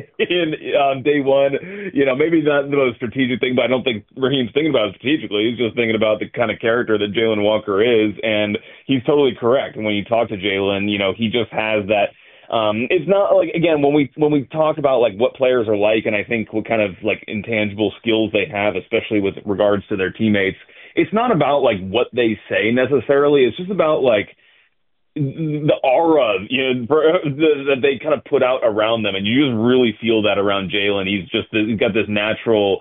S17: on day one, maybe not the most strategic thing, but I don't think Raheem's thinking about it strategically. He's just thinking about the kind of character that Jalen Walker is, and he's totally correct. And when you talk to Jalen, he just has that. It's not like, again, when we talk about like what players are like, and I think what kind of like intangible skills they have, especially with regards to their teammates, it's not about like what they say necessarily. It's just about like the aura, that they kind of put out around them, and you just really feel that around Jalen. He's got this natural,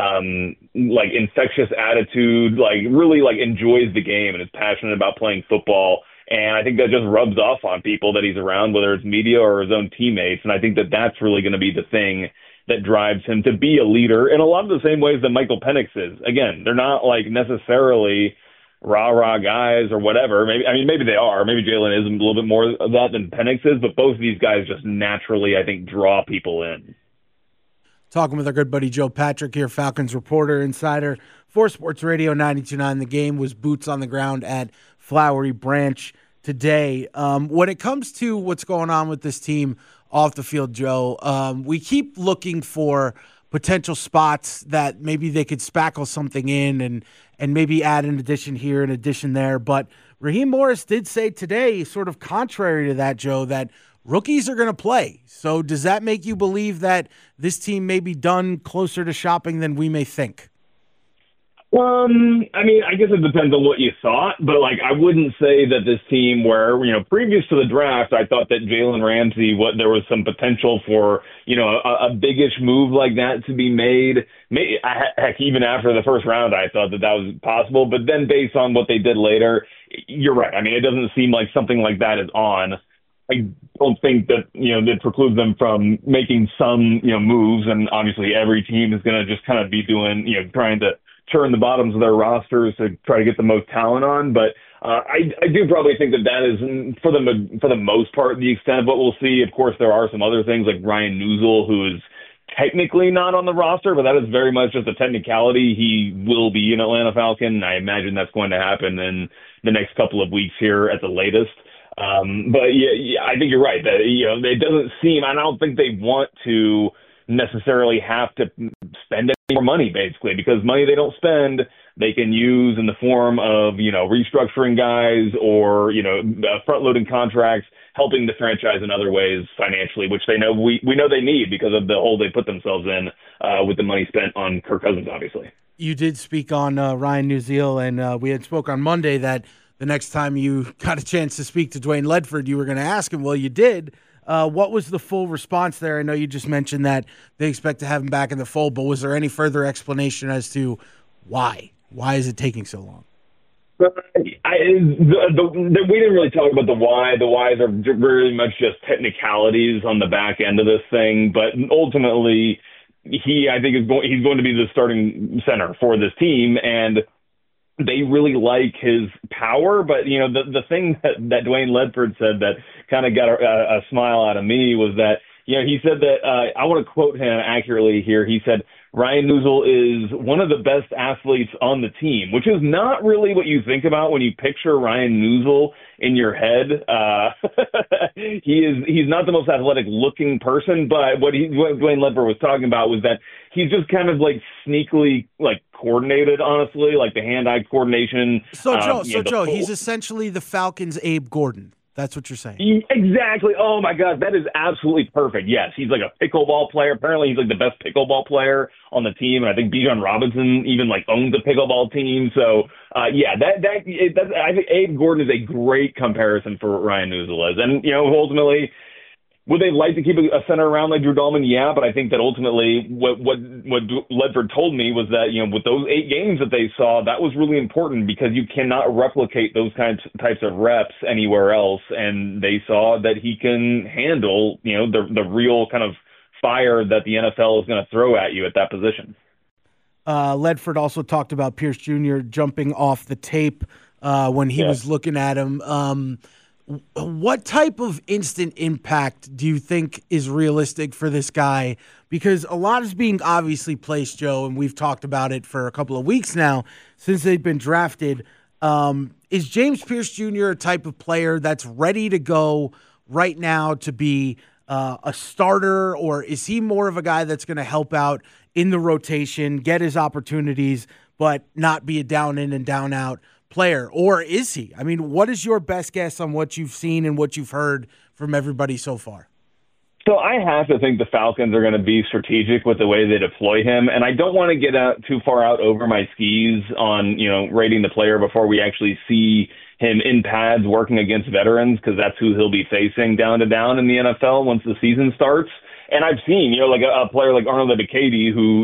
S17: like infectious attitude, like really like enjoys the game and is passionate about playing football. And I think that just rubs off on people that he's around, whether it's media or his own teammates. And I think that that's really going to be the thing that drives him to be a leader in a lot of the same ways that Michael Penix is. Again, they're not like necessarily rah-rah guys or whatever. Maybe they are. Maybe Jalen is a little bit more of that than Penix is, but both of these guys just naturally, I think, draw people in.
S15: Talking with our good buddy Joe Patrick here, Falcons reporter, insider for Sports Radio 92.9. The Game was boots on the ground at Flowery Branch today. When it comes to what's going on with this team off the field, Joe, we keep looking for potential spots that maybe they could spackle something in and maybe add an addition here, an addition there. But Raheem Morris did say today, sort of contrary to that, Joe, that rookies are going to play. So does that make you believe that this team may be done closer to shopping than we may think?
S17: I guess it depends on what you thought, but like I wouldn't say that this team where, previous to the draft, I thought that Jalen Ramsey, there was some potential for, a biggish move like that to be made. Heck, even after the first round, I thought that was possible. But then based on what they did later, you're right. I mean, it doesn't seem like something like that is on. I don't think that, that precludes them from making some, moves. And obviously every team is going to just kind of be doing, trying to turn the bottoms of their rosters to try to get the most talent on. But I do probably think that is, for the most part, the extent of what we'll see. Of course, there are some other things like Ryan Newsel, who is technically not on the roster, but that is very much just a technicality. He will be an Atlanta Falcon. I imagine that's going to happen in the next couple of weeks here at the latest. But yeah, I think you're right that, it doesn't seem, I don't think they want to necessarily have to spend any more money, basically, because money they don't spend, they can use in the form of, restructuring guys or, front-loading contracts, helping the franchise in other ways financially, which they know we know they need because of the hole they put themselves in with the money spent on Kirk Cousins, obviously.
S15: You did speak on Ryan Newsel, and we had spoke on Monday that the next time you got a chance to speak to Dwayne Ledford, you were going to ask him. Well, you did. What was the full response there? I know you just mentioned that they expect to have him back in the fold, but was there any further explanation as to why? Why is it taking so long?
S17: We didn't really talk about the why. The whys are very much just technicalities on the back end of this thing. But ultimately, I think he's going to be the starting center for this team, and they really like his power. But the thing that Dwayne Ledford said that kind of got a smile out of me was that he said that I want to quote him accurately here. He said Ryan Nuzul is one of the best athletes on the team, which is not really what you think about when you picture Ryan Nuzul in your head. He's not the most athletic looking person, but what Dwayne Ledford was talking about was that he's just kind of like sneakily like coordinated, honestly, like the hand-eye coordination.
S15: So Joe, he's essentially the Falcons' Abe Gordon. That's what you're saying.
S17: Exactly. Oh, my God. That is absolutely perfect. Yes, he's like a pickleball player. Apparently, he's like the best pickleball player on the team. And I think Bijan Robinson even like owns a pickleball team. So, I think Abe Gordon is a great comparison for what Ryan Nuzul is. And, ultimately, would they like to keep a center around like Drew Dahlman? Yeah, but I think that ultimately what Ledford told me was that, with those 8 games that they saw, that was really important because you cannot replicate those types of reps anywhere else. And they saw that he can handle, the real kind of fire that the NFL is going to throw at you at that position.
S15: Ledford also talked about Pierce Jr. jumping off the tape when he was looking at him. What type of instant impact do you think is realistic for this guy? Because a lot is being obviously placed, Joe, and we've talked about it for a couple of weeks now since they've been drafted. Is James Pierce Jr. a type of player that's ready to go right now to be a starter, or is he more of a guy that's going to help out in the rotation, get his opportunities, but not be a down in and down out player? Or is he? I mean, what is your best guess on what you've seen and what you've heard from everybody so far?
S17: So I have to think the Falcons are going to be strategic with the way they deploy him, and I don't want to get too far out over my skis on, rating the player before we actually see him in pads working against veterans, because that's who he'll be facing down to down in the NFL once the season starts. And I've seen, like a player like Arnold Ebiketie who,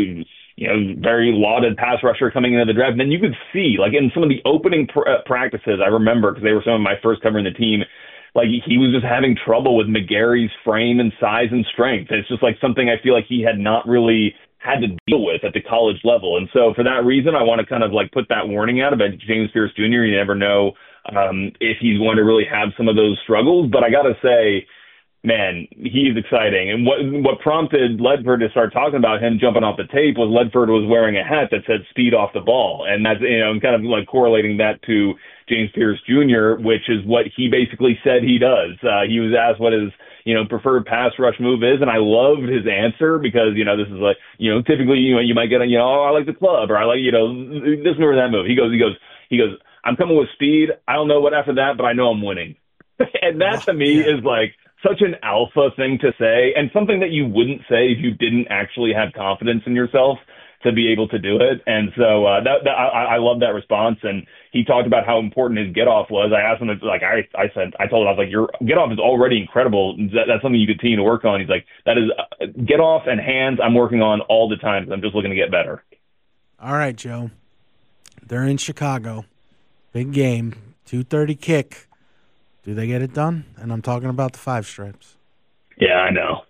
S17: very lauded pass rusher coming into the draft. And then you could see, like in some of the opening practices, I remember, because they were some of my first covering the team, like he was just having trouble with McGary's frame and size and strength. It's just like something I feel like he had not really had to deal with at the college level. And so for that reason, I want to kind of like put that warning out about James Pierce Jr. You never know if he's going to really have some of those struggles. But I got to say, man, he's exciting. And what prompted Ledford to start talking about him jumping off the tape was Ledford was wearing a hat that said speed off the ball. And that's, I'm kind of like correlating that to James Pierce Jr., which is what he basically said he does. He was asked what his, preferred pass rush move is. And I loved his answer because, this is like, typically, you might get, I like the club, or I like, this move or that move. He goes, I'm coming with speed. I don't know what after that, but I know I'm winning. And that to me is like such an alpha thing to say, and something that you wouldn't say if you didn't actually have confidence in yourself to be able to do it. And so I love that response. And he talked about how important his get off was. I asked him, like I told him, I was like, your get off is already incredible. That's something you continue to work on. He's like, that is get off and hands I'm working on all the time. I'm just looking to get better.
S15: All right, Joe. They're in Chicago. Big game. 2:30 kick. Do they get it done? And I'm talking about the 5 stripes.
S17: Yeah, I know.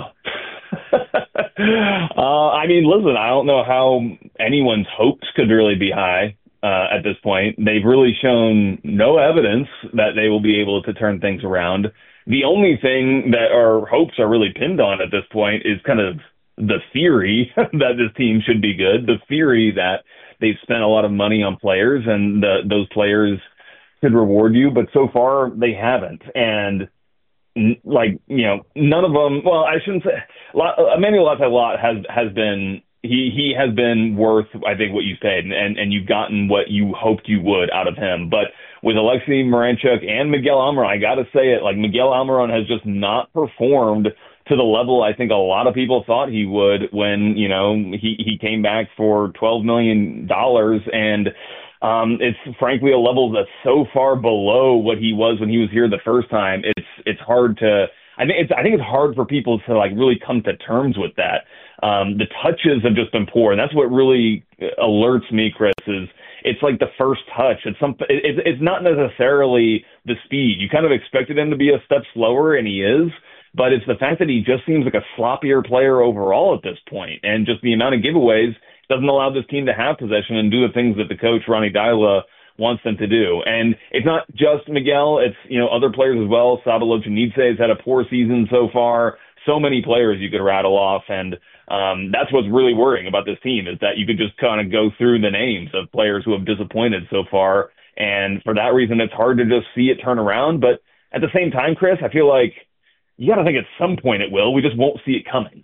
S17: Listen, I don't know how anyone's hopes could really be high at this point. They've really shown no evidence that they will be able to turn things around. The only thing that our hopes are really pinned on at this point is kind of the theory that this team should be good, the theory that they've spent a lot of money on players and those players could reward you, but so far they haven't. And none of them, well, I shouldn't say, Emmanuel Latalot has been, he has been worth, I think, what you said, and you've gotten what you hoped you would out of him. But with Alexei Maranchuk and Miguel Almiron, I got to say it, like Miguel Almiron has just not performed to the level I think a lot of people thought he would when, he came back for $12 million, and it's frankly a level that's so far below what he was when he was here the first time. It's hard to, I think it's hard for people to like really come to terms with that. The touches have just been poor, and that's what really alerts me, Chris, is it's like the first touch. It's not necessarily the speed. You kind of expected him to be a step slower, and he is. but it's the fact that he just seems like a sloppier player overall at this point, and just the amount of giveaways doesn't allow this team to have possession and do the things that the coach, Ronnie Deila, wants them to do. And it's not just Miguel, it's, other players as well. Saba Lochenidze has had a poor season so far. So many players you could rattle off, and that's what's really worrying about this team, is that you could just kind of go through the names of players who have disappointed so far, and for that reason it's hard to just see it turn around. But at the same time, Chris, I feel like you got to think at some point it will. We just won't see it coming.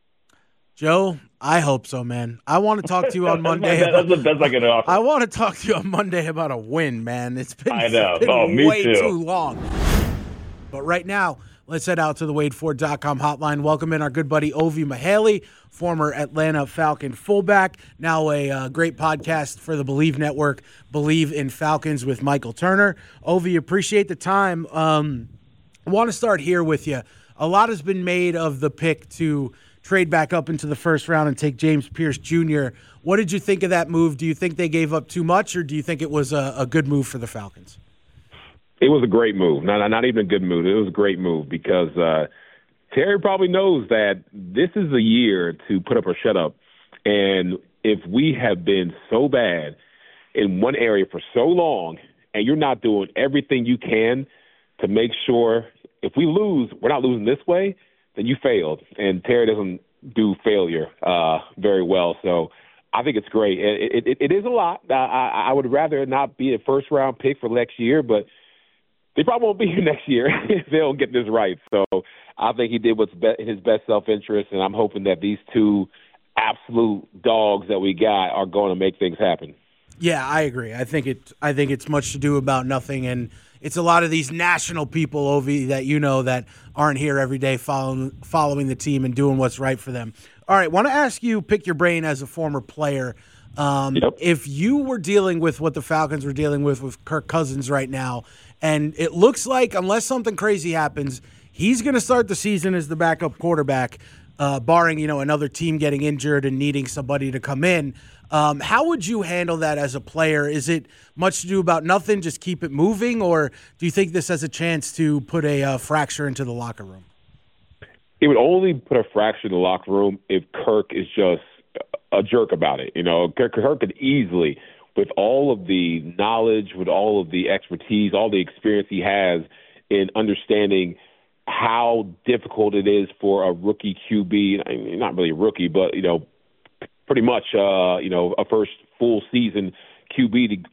S15: Joe, I hope so, man. I want to talk to you on Monday.
S17: That's the best I can offer.
S15: I want to talk to you on Monday about a win, man. It's been,
S17: I know.
S15: It's been
S17: Me
S15: way
S17: too.
S15: too long. But right now, let's head out to the WadeFord.com hotline. Welcome in our good buddy Ovi Mihaly, former Atlanta Falcon fullback, now a great podcast for the Believe Network, Believe in Falcons with Michael Turner. Ovi, appreciate the time. I want to start here with you. A lot has been made of the pick to trade back up into the first round and take James Pierce Jr. What did you think of that move? Do you think they gave up too much, or do you think it was a good move for the Falcons?
S18: It was a great move. Not even a good move. It was a great move because Terry probably knows that this is a year to put up or shut up. And if we have been so bad in one area for so long and you're not doing everything you can to make sure if we lose, we're not losing this way, then you failed. And Terry doesn't do failure very well. So I think it's great. It is a lot. I would rather not be a first-round pick for next year, but they probably won't be here next year if they don't get this right. So I think he did what's in his best self-interest, and I'm hoping that these two absolute dogs that we got are going to make things happen.
S15: Yeah, I agree. I think it's much to do about nothing, and it's a lot of these national people, Ovi, that that aren't here every day following the team and doing what's right for them. All right, want to ask you, pick your brain as a former player. If you were dealing with what the Falcons were dealing with Kirk Cousins right now, and it looks like, unless something crazy happens, he's going to start the season as the backup quarterback, barring another team getting injured and needing somebody to come in. How would you handle that as a player? Is it much to do about nothing, just keep it moving, or do you think this has a chance to put a fracture into the locker room?
S18: It would only put a fracture in the locker room if Kirk is just a jerk about it. Kirk could easily, with all of the knowledge, with all of the expertise, all the experience he has in understanding how difficult it is for a rookie QB, I mean, not really a rookie, but, pretty much, a first full season QB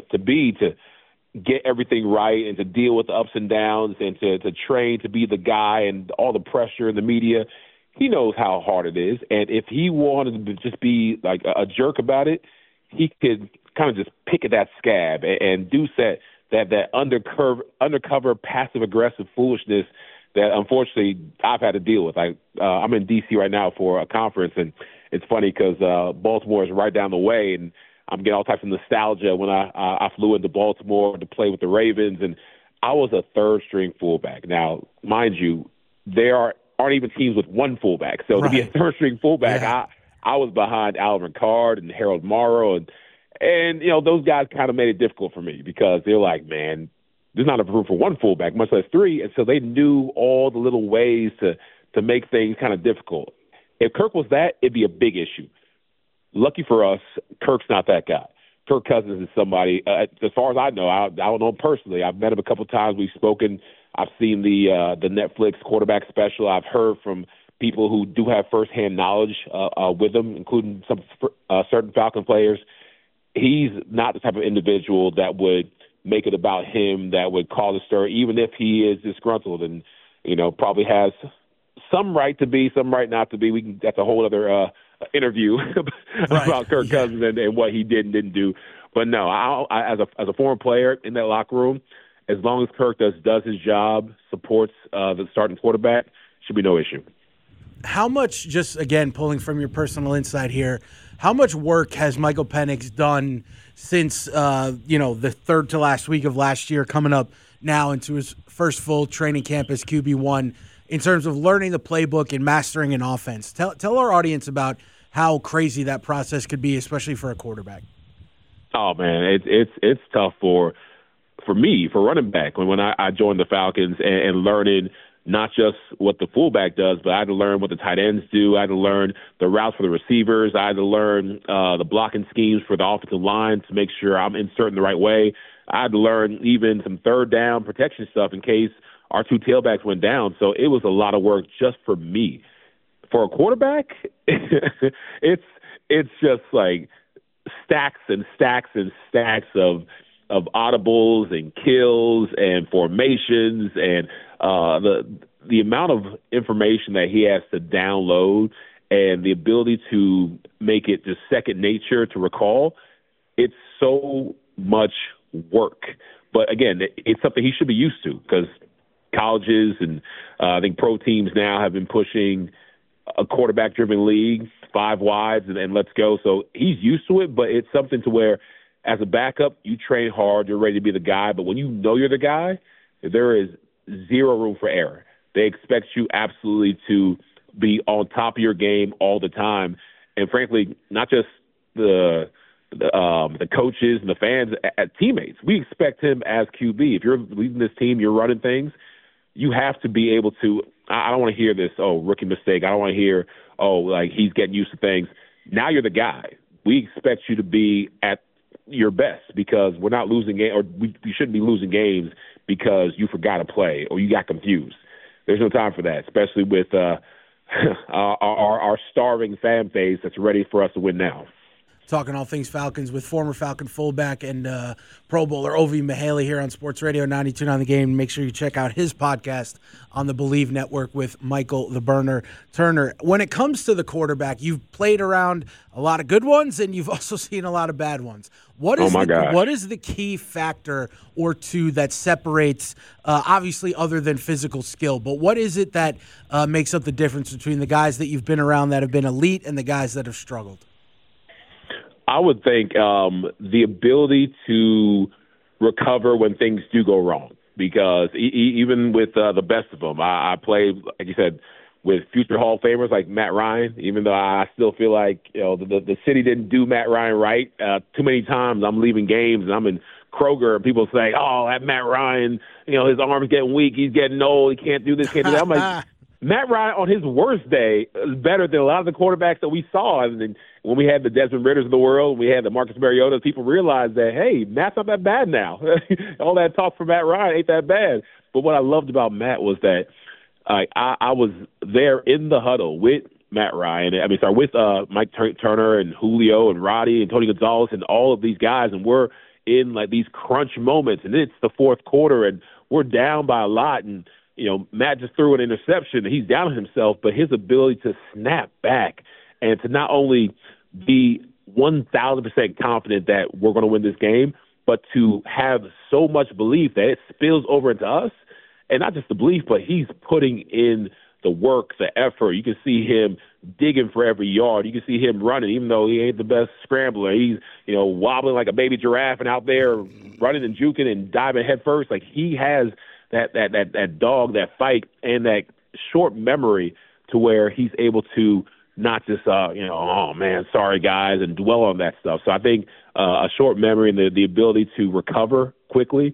S18: to get everything right and to deal with the ups and downs and to train to be the guy and all the pressure in the media. He knows how hard it is. And if he wanted to just be like a jerk about it, he could kind of just pick at that scab and do that undercover passive-aggressive foolishness that, unfortunately, I've had to deal with. I'm in D.C. right now for a conference, and it's funny because Baltimore is right down the way, and I'm getting all types of nostalgia when I flew into Baltimore to play with the Ravens, and I was a third-string fullback. Now, mind you, there aren't even teams with one fullback. So to be a third-string fullback, I was behind Alvin Card and Harold Morrow, and those guys kind of made it difficult for me because they're like, man, there's not enough room for one fullback, much less three, and so they knew all the little ways to make things kind of difficult. If Kirk was that, it'd be a big issue. Lucky for us, Kirk's not that guy. Kirk Cousins is somebody, as far as I know, I don't know him personally. I've met him a couple of times. We've spoken. I've seen the Netflix quarterback special. I've heard from people who do have firsthand knowledge with him, including some certain Falcon players. He's not the type of individual that would make it about him, that would cause a stir, even if he is disgruntled and, probably has some right to be, some right not to be. That's a whole other interview about Kirk Cousins and what he did and didn't do. But no, I as a former player in that locker room, as long as Kirk does his job, supports the starting quarterback, should be no issue.
S15: How much, just again pulling from your personal insight here, how much work has Michael Penix done since the third to last week of last year, coming up now into his first full training camp as QB1, in terms of learning the playbook and mastering an offense? Tell our audience about how crazy that process could be, especially for a quarterback.
S18: Oh man, it's tough for me, for running back. When I joined the Falcons and learning not just what the fullback does, but I had to learn what the tight ends do. I had to learn the routes for the receivers. I had to learn the blocking schemes for the offensive line to make sure I'm inserting the right way. I had to learn even some third down protection stuff in case our two tailbacks went down. So it was a lot of work just for me. For a quarterback, it's just like stacks and stacks and stacks of audibles and kills and formations and the amount of information that he has to download and the ability to make it just second nature to recall. It's so much work. But again, it's something he should be used to because colleges and I think pro teams now have been pushing a quarterback-driven league, 5 wides, and let's go. So he's used to it, but it's something to where as a backup, you train hard, you're ready to be the guy. But when you know you're the guy, there is zero room for error. They expect you absolutely to be on top of your game all the time. And frankly, not just the coaches and the fans, teammates. We expect him as QB. If you're leading this team, you're running things, you have to be able to – I don't want to hear this, rookie mistake. I don't want to hear, like he's getting used to things. Now you're the guy. We expect you to be at your best because we're not losing games, or we shouldn't be losing games because you forgot to play or you got confused. There's no time for that, especially with our starving fan base that's ready for us to win now.
S15: Talking all things Falcons with former Falcon fullback and Pro Bowler Ovie Mughelli here on Sports Radio 92.9 The Game. Make sure you check out his podcast on the Believe Network with Michael the Burner Turner. When it comes to the quarterback, you've played around a lot of good ones and you've also seen a lot of bad ones. What is the key factor or two that separates, obviously other than physical skill, but what is it that makes up the difference between the guys that you've been around that have been elite and the guys that have struggled?
S18: I would think the ability to recover when things do go wrong, because even with the best of them, I played, like you said, with future Hall of Famers like Matt Ryan, even though I still feel like the city didn't do Matt Ryan right. Too many times I'm leaving games and I'm in Kroger and people say, that Matt Ryan, his arm's getting weak, he's getting old, he can't do this, can't do that. I'm like, Matt Ryan on his worst day is better than a lot of the quarterbacks that we saw. And then when we had the Desmond Ritters of the world, we had the Marcus Mariotas, people realized that, hey, Matt's not that bad now. All that talk for Matt Ryan ain't that bad. But what I loved about Matt was that I was there in the huddle with Matt Ryan. With Mike Turner and Julio and Roddy and Tony Gonzalez and all of these guys, and we're in like these crunch moments, and it's the fourth quarter, and we're down by a lot, and Matt just threw an interception. He's down on himself, but his ability to snap back and to not only be 1,000% confident that we're going to win this game, but to have so much belief that it spills over into us. And not just the belief, but he's putting in the work, the effort. You can see him digging for every yard. You can see him running, even though he ain't the best scrambler. He's, wobbling like a baby giraffe and out there running and juking and diving head first. Like he has that dog, that fight, and that short memory to where he's able to not just, oh, man, sorry, guys, and dwell on that stuff. So I think a short memory and the ability to recover quickly,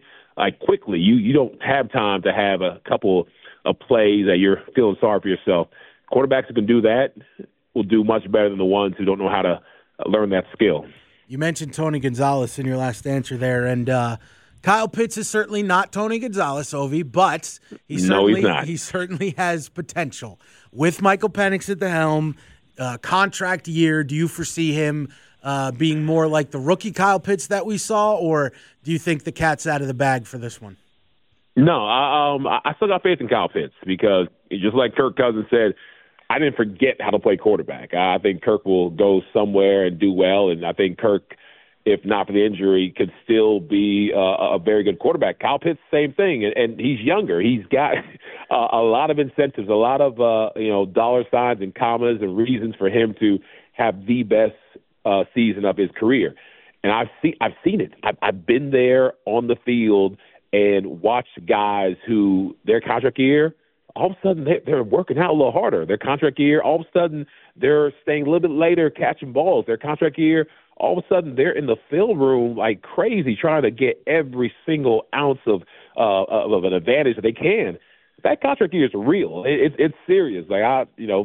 S18: you don't have time to have a couple of plays that you're feeling sorry for yourself. Quarterbacks who can do that will do much better than the ones who don't know how to learn that skill.
S15: You mentioned Tony Gonzalez in your last answer there, and Kyle Pitts is certainly not Tony Gonzalez, Ovie, but he certainly has potential. With Michael Penix at the helm, contract year, do you foresee him being more like the rookie Kyle Pitts that we saw, or do you think the cat's out of the bag for this one?
S18: No, I still got faith in Kyle Pitts because just like Kirk Cousins said, I didn't forget how to play quarterback. I think Kirk will go somewhere and do well, and I think Kirk, if not for the injury, could still be a very good quarterback. Kyle Pitts, same thing, and he's younger. He's got a lot of incentives, a lot of dollar signs and commas and reasons for him to have the best season of his career. And I've seen it. I've been there on the field and watched guys who their contract year, all of a sudden they're working out a little harder. Their contract year, all of a sudden they're staying a little bit later catching balls. Their contract year, all of a sudden they're in the film room like crazy trying to get every single ounce of an advantage that they can. that contract year is real. It's serious. Like I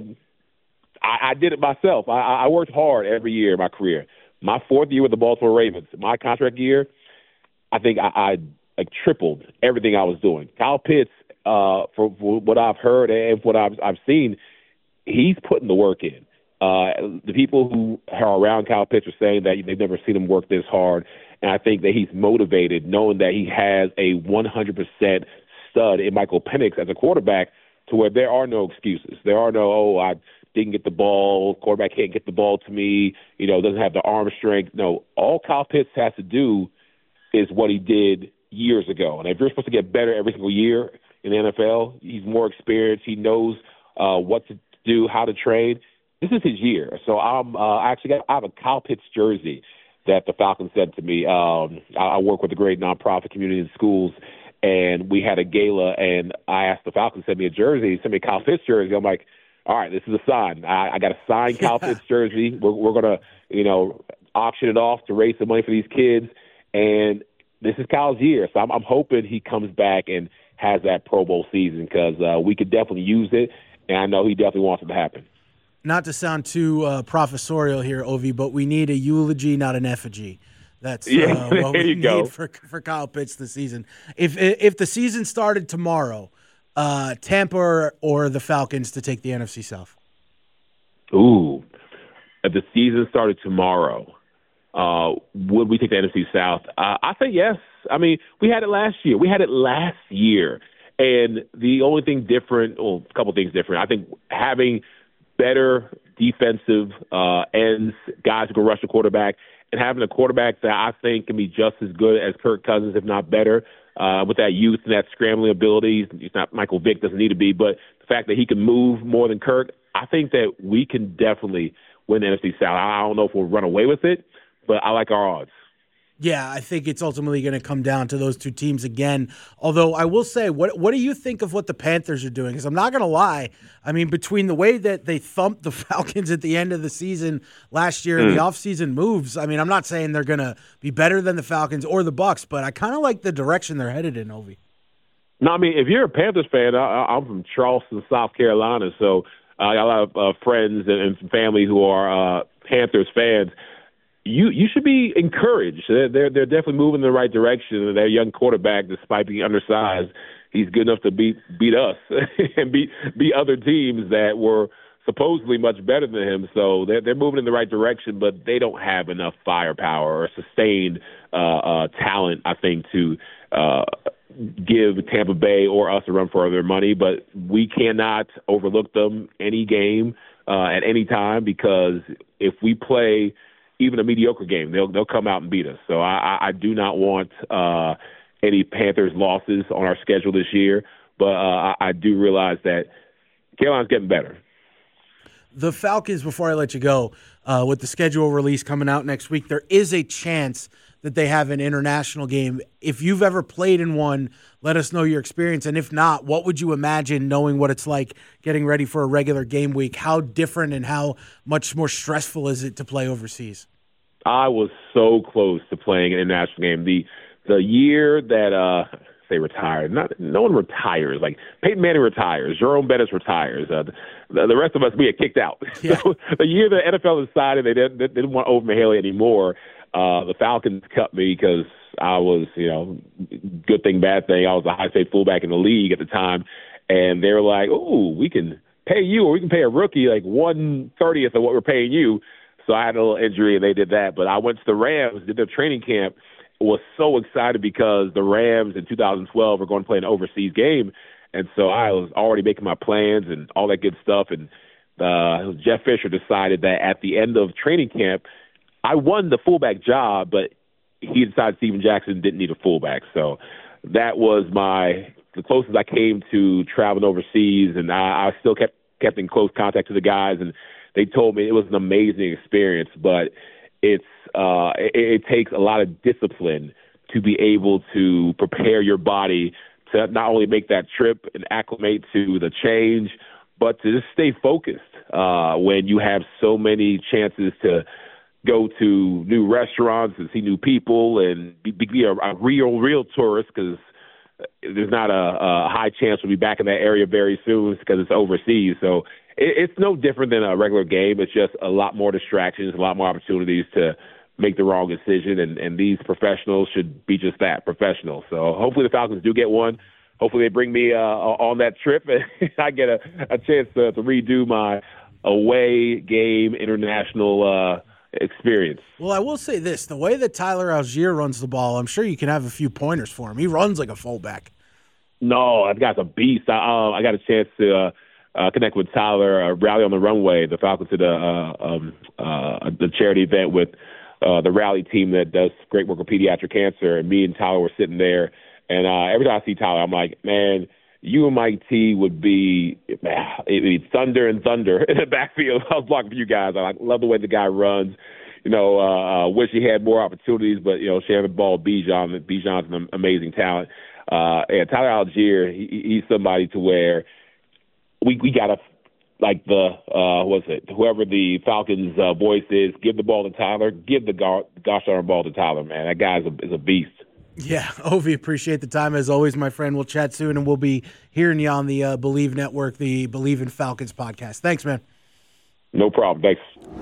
S18: did it myself. I worked hard every year in my career. My 4th year with the Baltimore Ravens, my contract year, I think I tripled everything I was doing. Kyle Pitts, for what I've heard and what I've seen, he's putting the work in. The people who are around Kyle Pitts are saying that they've never seen him work this hard, and I think that he's motivated, knowing that he has a 100% stud in Michael Penix as a quarterback, to where there are no excuses. There are no, I didn't get the ball, quarterback can't get the ball to me, doesn't have the arm strength. No, all Kyle Pitts has to do is what he did years ago. And if you're supposed to get better every single year in the NFL, he's more experienced. He knows what to do, how to train. This is his year. So I have a Kyle Pitts jersey that the Falcons sent to me. I work with a great nonprofit community in schools, and we had a gala, and I asked the Falcons to send me a jersey. He sent me a Kyle Pitts jersey. I'm like, all right, this is a sign. I got a signed Kyle Pitts jersey. We're going to, auction it off to raise some money for these kids. And this is Kyle's year. So I'm hoping he comes back and has that Pro Bowl season, because we could definitely use it, and I know he definitely wants it to happen.
S15: Not to sound too professorial here, Ovi, but we need a eulogy, not an effigy. That's what we need for Kyle Pitts this season. If the season started tomorrow, Tampa or the Falcons to take the NFC South?
S18: Ooh, if the season started tomorrow, would we take the NFC South? I say yes. I mean, we had it last year. And the only thing different, a couple things different, I think having better defensive ends, guys who can rush the quarterback, and having a quarterback that I think can be just as good as Kirk Cousins, if not better, with that youth and that scrambling ability. He's not Michael Vick, doesn't need to be, but the fact that he can move more than Kirk, I think that we can definitely win the NFC South. I don't know if we'll run away with it, but I like our odds.
S15: Yeah, I think it's ultimately going to come down to those two teams again. Although I will say, what do you think of what the Panthers are doing? Because I'm not going to lie. I mean, between the way that they thumped the Falcons at the end of the season last year and the offseason moves, I mean, I'm not saying they're going to be better than the Falcons or the Bucs, but I kind of like the direction they're headed in, Ovi.
S18: No, I mean, if you're a Panthers fan, I'm from Charleston, South Carolina, so I got a lot of friends and some family who are Panthers fans. You should be encouraged. They're definitely moving in the right direction. Their young quarterback, despite being undersized, he's good enough to beat us and beat other teams that were supposedly much better than him. So they're moving in the right direction, but they don't have enough firepower or sustained talent, I think, to give Tampa Bay or us a run for their money. But we cannot overlook them any game at any time, because if we play even a mediocre game, they'll come out and beat us. So I do not want any Panthers losses on our schedule this year, but I do realize that Carolina's getting better.
S15: The Falcons, before I let you go, with the schedule release coming out next week, there is a chance that they have an international game. If you've ever played in one, let us know your experience. And if not, what would you imagine knowing what it's like getting ready for a regular game week? How different and how much more stressful is it to play overseas?
S18: I was so close to playing an international game. The year that they retired, no one retires. Like Peyton Manning retires, Jerome Bettis retires. The rest of us, we get kicked out. Yeah. So the year the NFL decided they didn't want Over Mahaley anymore, the Falcons cut me because I was, good thing, bad thing. I was a high-paid fullback in the league at the time, and they were like, "Oh, we can pay you, or we can pay a rookie like 1/30th of what we're paying you." So I had a little injury, and they did that. But I went to the Rams, did their training camp, was so excited because the Rams in 2012 were going to play an overseas game. And so I was already making my plans and all that good stuff. And Jeff Fisher decided that at the end of training camp, I won the fullback job, but he decided Steven Jackson didn't need a fullback. So that was the closest I came to traveling overseas. And I still kept in close contact with the guys, and they told me it was an amazing experience, but it takes a lot of discipline to be able to prepare your body to not only make that trip and acclimate to the change, but to just stay focused when you have so many chances to go to new restaurants and see new people and be a real tourist, because there's not a high chance we'll be back in that area very soon because it's overseas. So it's no different than a regular game. It's just a lot more distractions, a lot more opportunities to make the wrong decision, and these professionals should be just that, professionals. So hopefully the Falcons do get one. Hopefully they bring me on that trip and I get a chance to redo my away game international experience.
S15: Well, I will say this. The way that Tyler Algier runs the ball, I'm sure you can have a few pointers for him. He runs like a fullback.
S18: No, that guy's a beast. I got a chance to connect with Tyler, Rally on the Runway. The Falcons did the charity event with the Rally team that does great work with pediatric cancer, and me and Tyler were sitting there. And every time I see Tyler, I'm like, man, you and Mike T would be thunder and thunder in the backfield. I was blocking for you guys. I love the way the guy runs. Wish he had more opportunities, but, sharing the ball, Bijan's an amazing talent. And Tyler Algier, he's somebody to where we got to, like whoever the Falcons' voice is, give the ball to Tyler, give the gosh darn ball to Tyler, man. That guy is a beast.
S15: Yeah, Ovi, appreciate the time as always, my friend. We'll chat soon, and we'll be hearing you on the Believe Network, the Believe in Falcons podcast. Thanks, man.
S18: No problem. Thanks.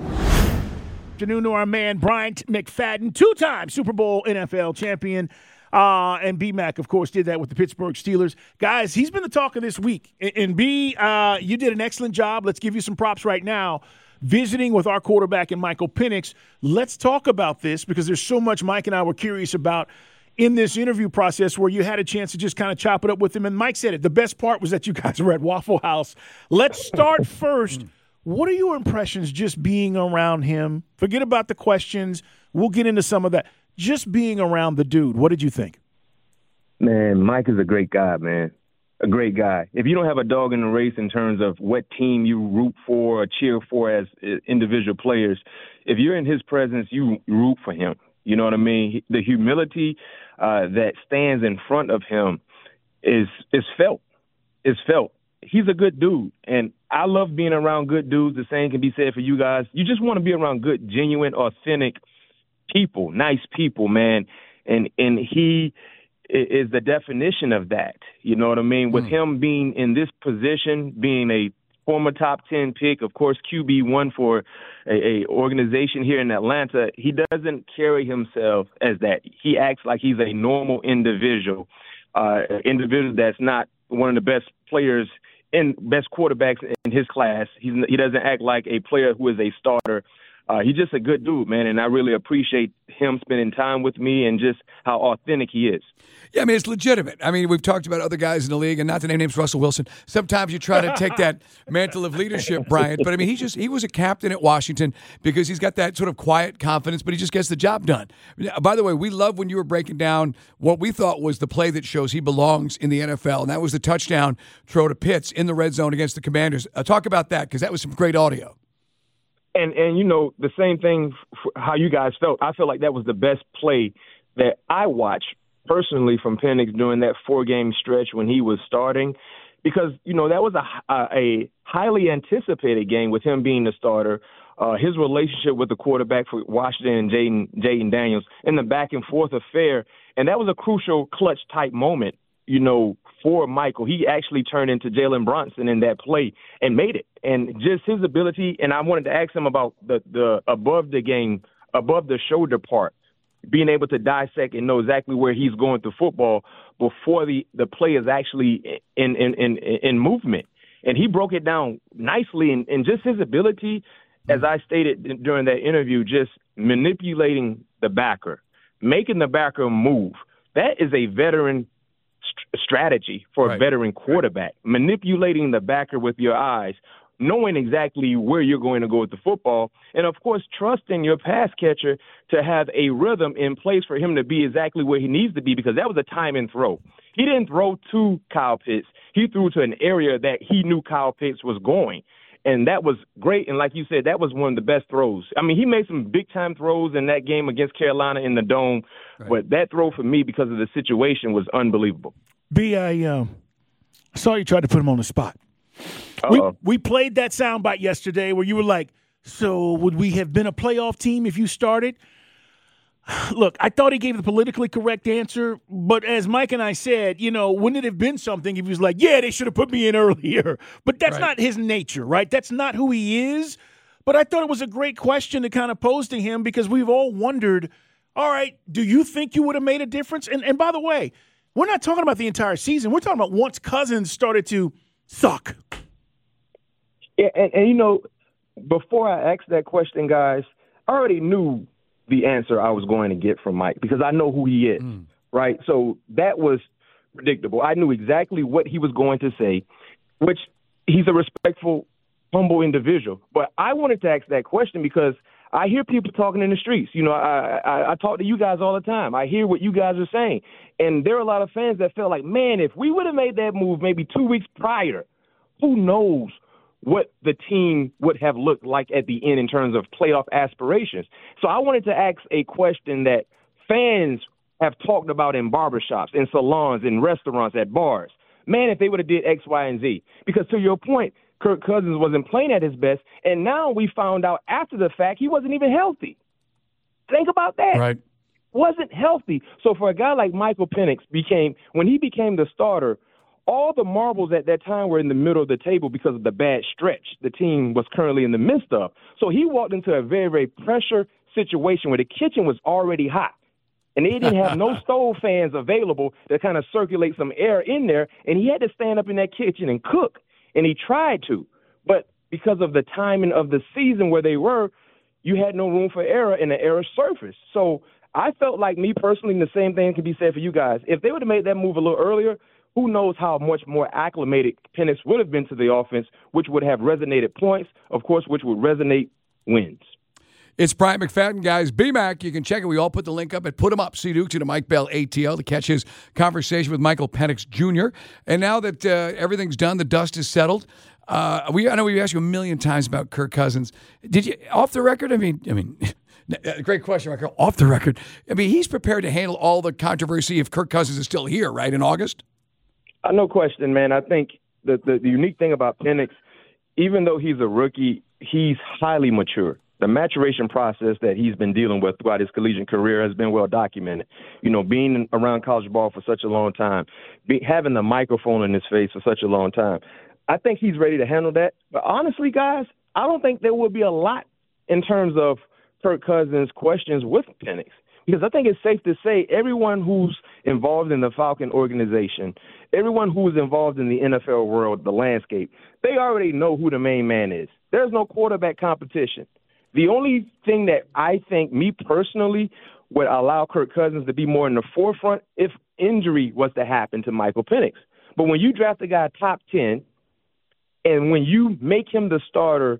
S7: Afternoon to our man Bryant McFadden, two-time Super Bowl NFL champion. And B-Mac, of course, did that with the Pittsburgh Steelers. Guys, he's been the talk of this week. And B, you did an excellent job. Let's give you some props right now. Visiting with our quarterback and Michael Penix. Let's talk about this because there's so much Mike and I were curious about in this interview process where you had a chance to just kind of chop it up with him. And Mike said it. The best part was that you guys were at Waffle House. Let's start first. What are your impressions just being around him? Forget about the questions. We'll get into some of that. Just being around the dude, what did you think?
S19: Man, Mike is a great guy, man. A great guy. If you don't have a dog in the race in terms of what team you root for or cheer for as individual players, if you're in his presence, you root for him. You know what I mean? The humility that stands in front of him is felt. It's felt. He's a good dude, and I love being around good dudes. The same can be said for you guys. You just want to be around good, genuine, authentic people, nice people, man. And he is the definition of that. You know what I mean? With him being in this position, being a former top 10 pick, of course, QB1 for a organization here in Atlanta, he doesn't carry himself as that. He acts like he's a normal individual, individual that's not one of the best players and best quarterbacks in his class. He doesn't act like a player who is a starter. He's just a good dude, man, and I really appreciate him spending time with me and just how authentic he is.
S9: Yeah, I mean, it's legitimate. I mean, we've talked about other guys in the league, and not to name names, Russell Wilson. Sometimes you try to take that mantle of leadership, Bryant, but I mean, he was a captain at Washington because he's got that sort of quiet confidence, but he just gets the job done. By the way, we love when you were breaking down what we thought was the play that shows he belongs in the NFL, and that was the touchdown throw to Pitts in the red zone against the Commanders. Talk about that, because that was some great audio.
S19: And the same thing for how you guys felt. I feel like that was the best play that I watched personally from Penix during that 4-game stretch when he was starting, because, that was a highly anticipated game with him being the starter. His relationship with the quarterback for Washington and Jayden Daniels and the back and forth affair. And that was a crucial clutch type moment, for Michael. He actually turned into Jalen Brunson in that play and made it. And just his ability, and I wanted to ask him about the above the game, above the shoulder part, being able to dissect and know exactly where he's going through football before the play is actually in movement. And he broke it down nicely, and just his ability, as I stated during that interview, just manipulating the backer, making the backer move. That is a veteran strategy for a veteran quarterback, manipulating the backer with your eyes, knowing exactly where you're going to go with the football, and, of course, trusting your pass catcher to have a rhythm in place for him to be exactly where he needs to be, because that was a time and throw. He didn't throw to Kyle Pitts. He threw to an area that he knew Kyle Pitts was going, and that was great. And like you said, that was one of the best throws. I mean, he made some big-time throws in that game against Carolina in the Dome, but that throw for me, because of the situation, was unbelievable.
S7: B, I saw you tried to put him on the spot. We played that soundbite yesterday where you were like, so would we have been a playoff team if you started? Look, I thought he gave the politically correct answer, but as Mike and I said, wouldn't it have been something if he was like, yeah, they should have put me in earlier? But that's not his nature, right? That's not who he is. But I thought it was a great question to kind of pose to him because we've all wondered, all right, do you think you would have made a difference? And by the way, we're not talking about the entire season. We're talking about once Cousins started to suck.
S19: Yeah, and before I asked that question, guys, I already knew the answer I was going to get from Mike because I know who he is, right? So that was predictable. I knew exactly what he was going to say, which he's a respectful, humble individual. But I wanted to ask that question because I hear people talking in the streets. I talk to you guys all the time. I hear what you guys are saying. And there are a lot of fans that feel like, man, if we would have made that move maybe 2 weeks prior, who knows what the team would have looked like at the end in terms of playoff aspirations. So I wanted to ask a question that fans have talked about in barbershops, in salons, in restaurants, at bars. Man, if they would have did X, Y, and Z. Because to your point, Kirk Cousins wasn't playing at his best, and now we found out after the fact he wasn't even healthy. Think about that.
S9: Right.
S19: Wasn't healthy. So for a guy like Michael Penix when he became the starter, all the marbles at that time were in the middle of the table because of the bad stretch the team was currently in the midst of. So he walked into a very, very pressure situation where the kitchen was already hot. And they didn't have no stove fans available to kind of circulate some air in there. And he had to stand up in that kitchen and cook. And he tried to. But because of the timing of the season where they were, you had no room for error, and the error surfaced. So I felt like, me personally, and the same thing can be said for you guys. If they would have made that move a little earlier, who knows how much more acclimated Penix would have been to the offense, which would have resonated points, of course, which would resonate wins.
S9: It's Brian McFadden, guys. BMAC, you can check it. We all put the link up at Put 'em Up, C-Duke, to Mike Bell, ATL, to catch his conversation with Michael Penix Jr. And now that everything's done, the dust is settled. I know we asked you a million times about Kirk Cousins. Did you, off the record? I mean, great question, Michael. Off the record, he's prepared to handle all the controversy if Kirk Cousins is still here, right, in August?
S19: No question, man. I think the unique thing about Penix, even though he's a rookie, he's highly mature. The maturation process that he's been dealing with throughout his collegiate career has been well documented. Being around college ball for such a long time, having the microphone in his face for such a long time, I think he's ready to handle that. But honestly, guys, I don't think there will be a lot in terms of Kirk Cousins' questions with Penix. Because I think it's safe to say everyone who's involved in the Falcon organization, everyone who's involved in the NFL world, the landscape, they already know who the main man is. There's no quarterback competition. The only thing that I think, me personally, would allow Kirk Cousins to be more in the forefront if injury was to happen to Michael Penix. But when you draft a guy top 10, and when you make him the starter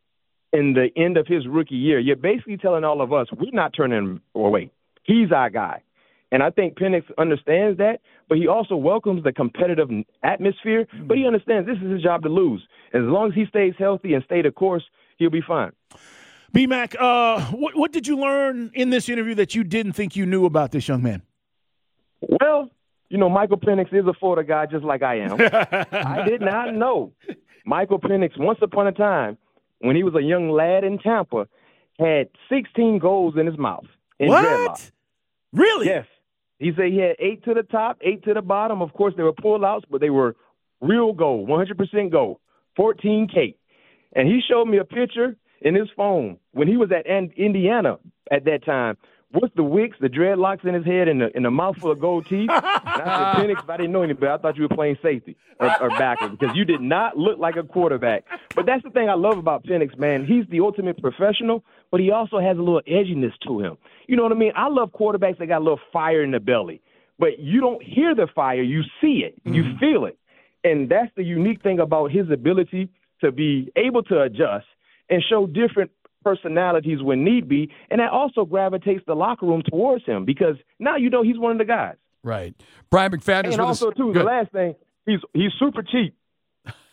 S19: in the end of his rookie year, you're basically telling all of us, we're not turning him away. He's our guy. And I think Penix understands that, but he also welcomes the competitive atmosphere, but he understands this is his job to lose. As long as he stays healthy and stay the course, he'll be fine.
S7: B-Mac, what did you learn in this interview that you didn't think you knew about this young man?
S19: Well, Michael Penix is a Florida guy just like I am. I did not know Michael Penix, once upon a time, when he was a young lad in Tampa, had 16 goals in his mouth.
S7: What?
S19: Dreadlock.
S7: Really?
S19: Yes. He said he had 8 to the top, 8 to the bottom. Of course, there were pullouts, but they were real goal, 100% goal, 14K. And he showed me a picture in his phone when he was at Indiana at that time with the wigs, the dreadlocks in his head, and a mouthful of gold teeth. And I said, Penix, if I didn't know any better, I thought you were playing safety or backer because you did not look like a quarterback. But that's the thing I love about Penix, man. He's the ultimate professional, but he also has a little edginess to him. You know what I mean? I love quarterbacks that got a little fire in the belly. But you don't hear the fire. You see it. Mm-hmm. You feel it. And that's the unique thing about his ability to be able to adjust and show different personalities when need be, and that also gravitates the locker room towards him because now he's one of the guys.
S9: Right. Brian McFadden is
S19: and
S9: with
S19: also,
S9: us.
S19: too, the last thing, he's super cheap.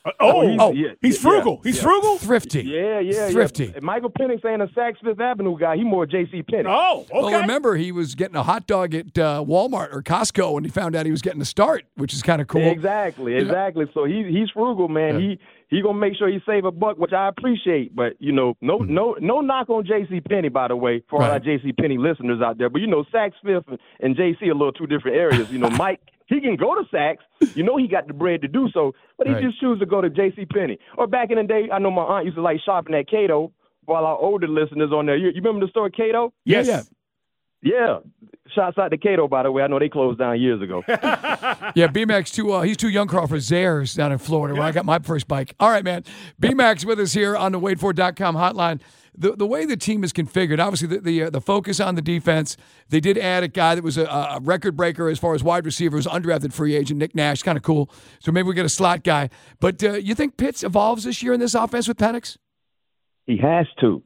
S7: He's frugal. He's frugal?
S9: Thrifty.
S19: Yeah.
S9: Thrifty.
S19: And Michael Penix ain't a Saks Fifth Avenue guy. He more J.C. Penney.
S7: Oh, okay.
S9: Well, remember, he was getting a hot dog at Walmart or Costco, and he found out he was getting a start, which is kind of cool.
S19: Exactly. So he's frugal, man.
S9: Yeah.
S19: He gonna make sure he save a buck, which I appreciate. But no knock on J.C. Penney, by the way, for all our J.C. Penney listeners out there. But Saks Fifth and J.C. are a little two different areas. Mike, he can go to Saks. He got the bread to do so, but he just chooses to go to J.C. Penney. Or back in the day, I know my aunt used to like shopping at Cato. For all our older listeners on there, you remember the store Cato?
S7: Yes.
S19: Yeah. Shouts out to Cato, by the way. I know they closed down years ago.
S9: Yeah, B-Max, he's too young, Crawford Zares down in Florida, where I got my first bike. All right, man. B-Max with us here on the WadeFord.com hotline. The way the team is configured, obviously the focus on the defense, they did add a guy that was a record breaker as far as wide receivers, undrafted free agent, Nick Nash, kind of cool. So maybe we get a slot guy. But you think Pitts evolves this year in this offense with Penix?
S19: He has to.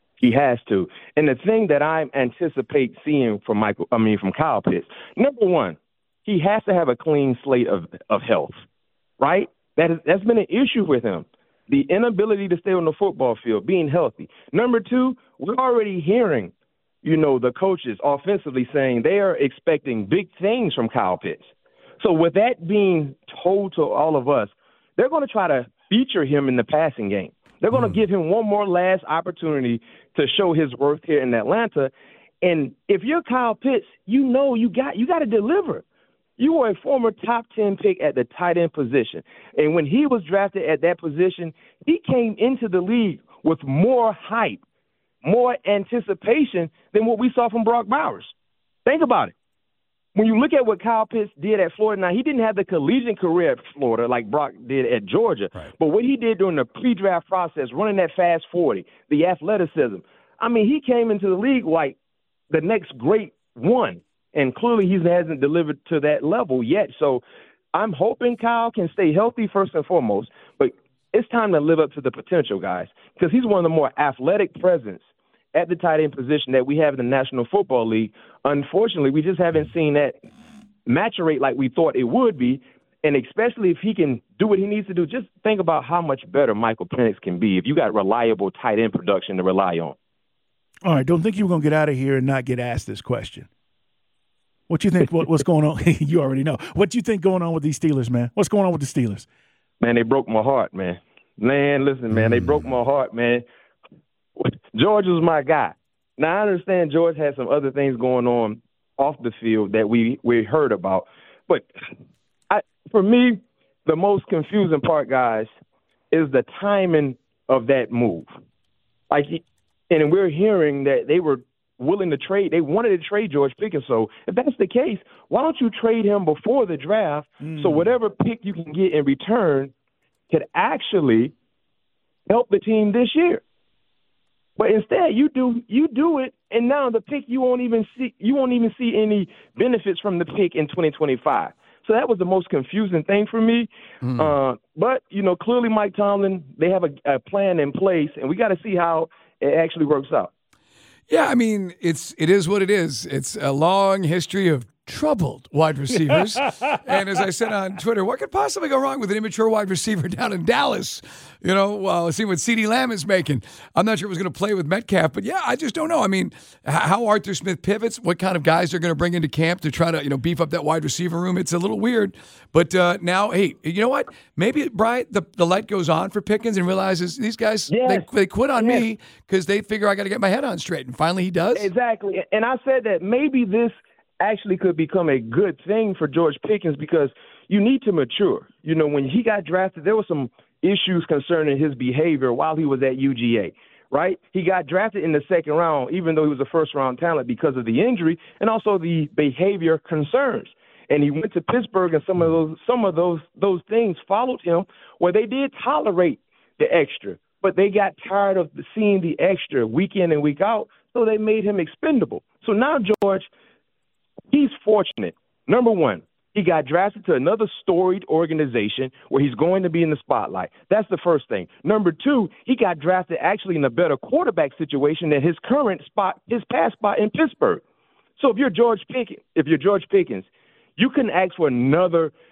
S19: And the thing that I anticipate seeing from Kyle Pitts, number one, he has to have a clean slate of health, right? That's been an issue with him. The inability to stay on the football field, being healthy. Number two, we're already hearing, the coaches offensively saying they are expecting big things from Kyle Pitts. So with that being told to all of us, they're going to try to feature him in the passing game. They're going to give him one more last opportunity to show his worth here in Atlanta. And if you're Kyle Pitts, you got to deliver. You were a former top 10 pick at the tight end position. And when he was drafted at that position, he came into the league with more hype, more anticipation than what we saw from Brock Bowers. Think about it. When you look at what Kyle Pitts did at Florida, now he didn't have the collegiate career at Florida like Brock did at Georgia, but what he did during the pre-draft process, running that fast 40, the athleticism, he came into the league like the next great one, and clearly he hasn't delivered to that level yet. So I'm hoping Kyle can stay healthy first and foremost, but it's time to live up to the potential, guys, because he's one of the more athletic presence at the tight end position that we have in the National Football League. Unfortunately, we just haven't seen that maturate like we thought it would be, and especially if he can do what he needs to do. Just think about how much better Michael Penix can be if you got reliable tight end production to rely on.
S7: All right, don't think you were going to get out of here and not get asked this question. What you think? What's going on? You already know. What you think going on with these Steelers, man? What's going on with the Steelers?
S19: Man, they broke my heart, man. Listen, man, they broke my heart, man. George was my guy. Now, I understand George had some other things going on off the field that we heard about. But for me, the most confusing part, guys, is the timing of that move. And we're hearing that they were willing to trade. They wanted to trade George Pickens. So if that's the case, why don't you trade him before the draft so whatever pick you can get in return could actually help the team this year? But instead, you do it, and now the pick you won't even see any benefits from the pick in 2025. So that was the most confusing thing for me. But clearly, Mike Tomlin, they have a plan in place, and we got to see how it actually works out.
S9: Yeah, it is what it is. It's a long history of troubled wide receivers. And as I said on Twitter, what could possibly go wrong with an immature wide receiver down in Dallas? Seeing what CeeDee Lamb is making. I'm not sure it was going to play with Metcalf, but yeah, I just don't know. How Arthur Smith pivots, what kind of guys they're going to bring into camp to try to, beef up that wide receiver room. It's a little weird. But now, hey, you know what? Maybe, Brian, the light goes on for Pickens and realizes these guys, they quit on me because they figure I got to get my head on straight. And finally he does.
S19: Exactly. And I said that maybe this actually could become a good thing for George Pickens because you need to mature. When he got drafted, there were some issues concerning his behavior while he was at UGA, right? He got drafted in the second round, even though he was a first-round talent because of the injury and also the behavior concerns. And he went to Pittsburgh, and some of those things followed him where they did tolerate the extra, but they got tired of seeing the extra week in and week out, so they made him expendable. So now George, he's fortunate. Number one, he got drafted to another storied organization where he's going to be in the spotlight. That's the first thing. Number two, he got drafted actually in a better quarterback situation than his current spot, his past spot in Pittsburgh. So if you're George Pickens, you couldn't ask for another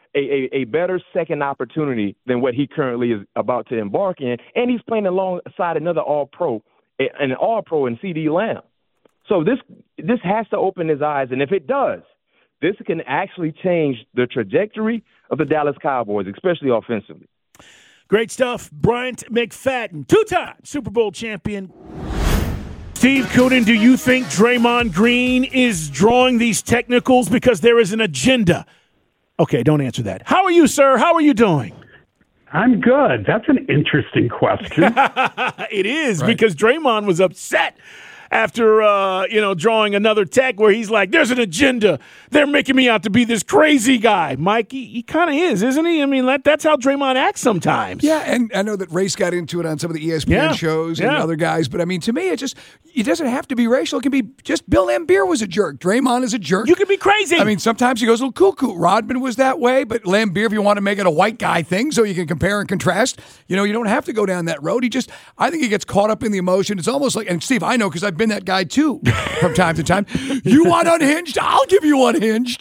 S19: a better second opportunity than what he currently is about to embark in, and he's playing alongside another All-Pro, an All-Pro in C.D. Lamb. So this has to open his eyes, and if it does, this can actually change the trajectory of the Dallas Cowboys, especially offensively.
S7: Great stuff. Bryant McFadden, two-time Super Bowl champion. Steve Koonin, do you think Draymond Green is drawing these technicals because there is an agenda? Okay, don't answer that. How are you, sir? How are you doing?
S20: I'm good. That's an interesting question.
S7: It is, right, because Draymond was upset after, drawing another tech where he's like, there's an agenda. They're making me out to be this crazy guy. Mike, he kind of is, isn't he? I mean, that's how Draymond acts sometimes.
S9: Yeah, and I know that Race got into it on some of the ESPN shows and other guys, but I mean, to me, it doesn't have to be racial. It can be just Bill Laimbeer was a jerk. Draymond is a jerk.
S7: You can be crazy.
S9: I mean, sometimes he goes a little cuckoo. Rodman was that way, but Laimbeer, if you want to make it a white guy thing so you can compare and contrast, you don't have to go down that road. I think he gets caught up in the emotion. It's almost like, and Steve, I know because I've been that guy too from time to time. You want unhinged? I'll give you unhinged.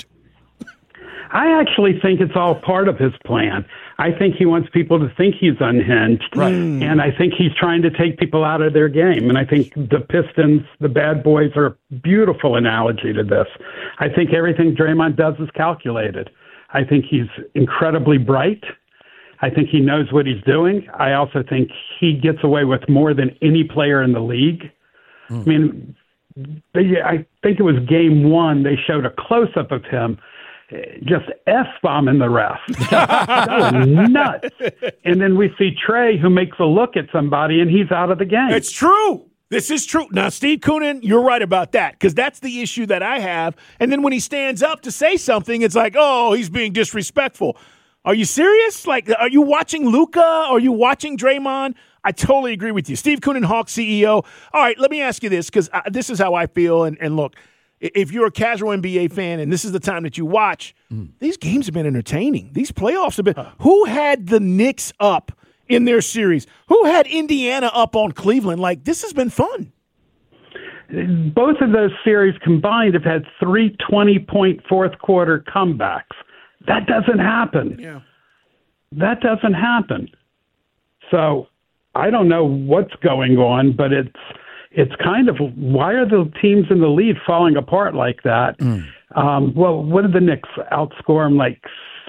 S20: I actually think it's all part of his plan. I think he wants people to think he's unhinged.
S9: Right.
S20: And I think he's trying to take people out of their game. And I think the Pistons, the bad boys, are a beautiful analogy to this. I think everything Draymond does is calculated. I think he's incredibly bright. I think he knows what he's doing. I also think he gets away with more than any player in the league. I mean, I think it was game 1. They showed a close-up of him just F-bombing the ref. That was nuts. And then we see Trey, who makes a look at somebody, and he's out of the game.
S7: It's true. This is true. Now, Steve Koonin, you're right about that, because that's the issue that I have. And then when he stands up to say something, it's like, oh, he's being disrespectful. Are you serious? Like, are you watching Luka? Are you watching Draymond? I totally agree with you. Steve Koonin, Hawks CEO. All right, let me ask you this, because this is how I feel. And look, if you're a casual NBA fan and this is the time that you watch, these games have been entertaining. These playoffs have been. Who had the Knicks up in their series? Who had Indiana up on Cleveland? Like, this has been fun.
S20: Both of those series combined have had 3 20-point fourth-quarter comebacks. That doesn't happen.
S7: Yeah.
S20: That doesn't happen. So I don't know what's going on, but it's kind of, why are the teams in the lead falling apart like that? Well, what did the Knicks outscore them, like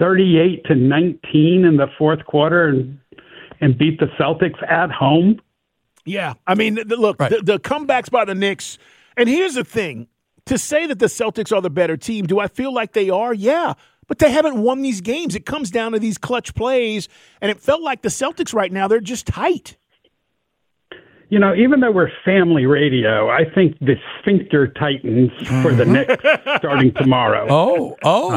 S20: 38-19 in the fourth quarter and beat the Celtics at home?
S7: Yeah. I mean, look, right, the comebacks by the Knicks, and here's the thing. To say that the Celtics are the better team, do I feel like they are? Yeah. But they haven't won these games. It comes down to these clutch plays, and it felt like the Celtics right now, they're just tight.
S20: Even though we're family radio, I think the sphincter tightens for the Knicks starting tomorrow.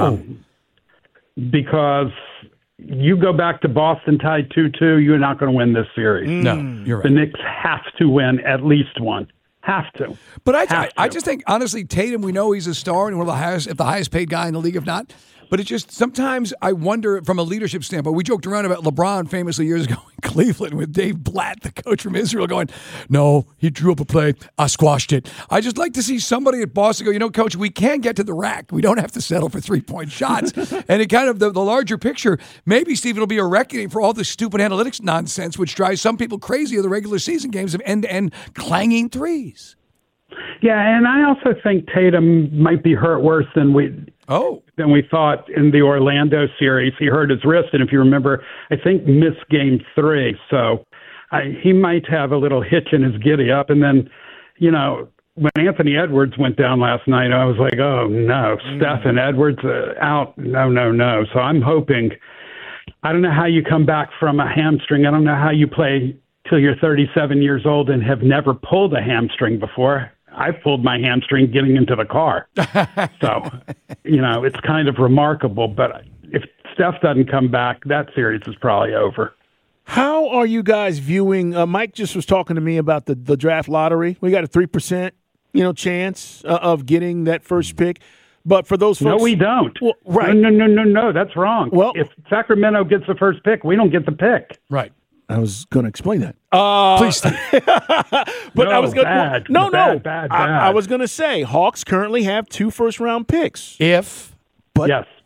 S20: Because you go back to Boston tied 2-2, you're not going to win this series.
S9: No, you're right.
S20: The Knicks have to win at least one. Have to.
S9: But I just think, honestly, Tatum, we know he's a star and one of the highest paid guy in the league, if not. But it's just, sometimes I wonder from a leadership standpoint. We joked around about LeBron famously years ago in Cleveland with Dave Blatt, the coach from Israel, going, no, he drew up a play. I squashed it. I just like to see somebody at Boston go, Coach, we can get to the rack. We don't have to settle for 3-point shots. And it kind of, the larger picture, maybe, Steve, it'll be a reckoning for all this stupid analytics nonsense, which drives some people crazy of the regular season games of end-to-end clanging threes.
S20: Yeah, and I also think Tatum might be hurt worse than we thought in the Orlando series. He hurt his wrist, and if you remember, I think missed game 3. So he might have a little hitch in his giddy up. And then, when Anthony Edwards went down last night, I was like, oh, no, Steph and Edwards out. No. So I'm hoping, I don't know how you come back from a hamstring. I don't know how you play till you're 37 years old and have never pulled a hamstring before. I pulled my hamstring getting into the car. So, it's kind of remarkable. But if Steph doesn't come back, that series is probably over.
S7: How are you guys viewing Mike just was talking to me about the draft lottery. We got a 3%, chance of getting that first pick. But for those folks...
S20: No, we don't.
S7: Well, right.
S20: No, that's wrong.
S7: Well,
S20: if Sacramento gets the first pick, we don't get the pick.
S9: Right.
S7: I was going to explain that.
S9: Please, Steve.
S7: But I was going
S20: bad.
S7: I was going to say Hawks currently have 2 first-round picks.
S9: Yes.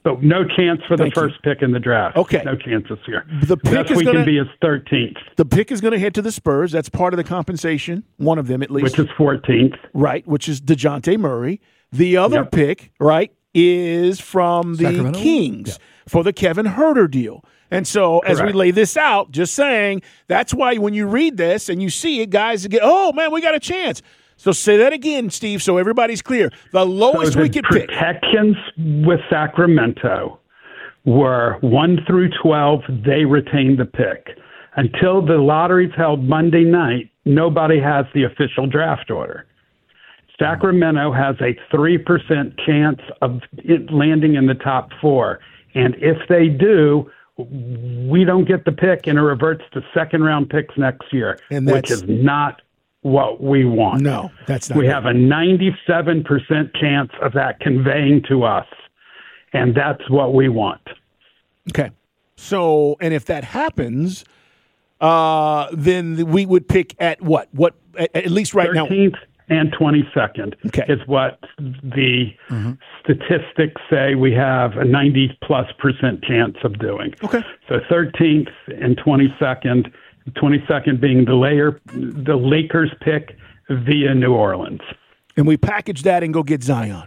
S20: But no chance for the first pick in the draft.
S7: Okay.
S20: No chance this year.
S7: The pick
S20: Best
S7: is
S20: we
S7: gonna,
S20: can be is 13th.
S7: The pick is going to head to the Spurs. That's part of the compensation, one of them at least.
S20: Which is 14th.
S7: Right, which is DeJounte Murray. The other pick, right, is from the
S9: Sacramento?
S7: Kings for the Kevin Huerter deal. And so as we lay this out, just saying, that's why when you read this and you see it, guys get, oh, man, we got a chance. So say that again, Steve, so everybody's clear. The lowest we could pick.
S20: Protections with Sacramento were 1 through 12. They retained the pick. Until the lottery's held Monday night, nobody has the official draft order. Sacramento has a 3% chance of it landing in the top 4. And if they do, we don't get the pick, and it reverts to second-round picks next year,
S7: and
S20: which is not what we want.
S7: No, that's not.
S20: We have a 97% chance of that conveying to us, and that's what we want.
S7: Okay. So, and if that happens, then we would pick at what? What? At least right
S20: 13th
S7: now.
S20: And 22nd is what the statistics say we have a 90+% chance of doing.
S7: Okay.
S20: So 13th and 22nd. 22nd being the Lakers pick via New Orleans.
S7: And we package that and go get Zion.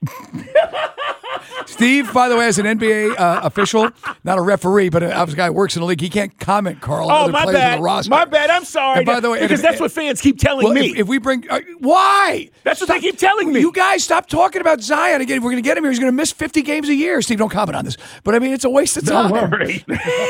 S9: Steve, by the way, as an NBA official, not a referee, but a guy who works in the league, he can't comment, Carl, on other
S7: my
S9: players
S7: bad.
S9: on the roster.
S7: My bad. I'm sorry.
S9: And by the way,
S7: because that's what fans keep telling me.
S9: If we bring why?
S7: That's what they keep telling me.
S9: You guys stop talking about Zion again. If we're going to get him here, he's going to miss 50 games a year. Steve, don't comment on this. But I mean, it's a waste of time.
S20: Don't worry.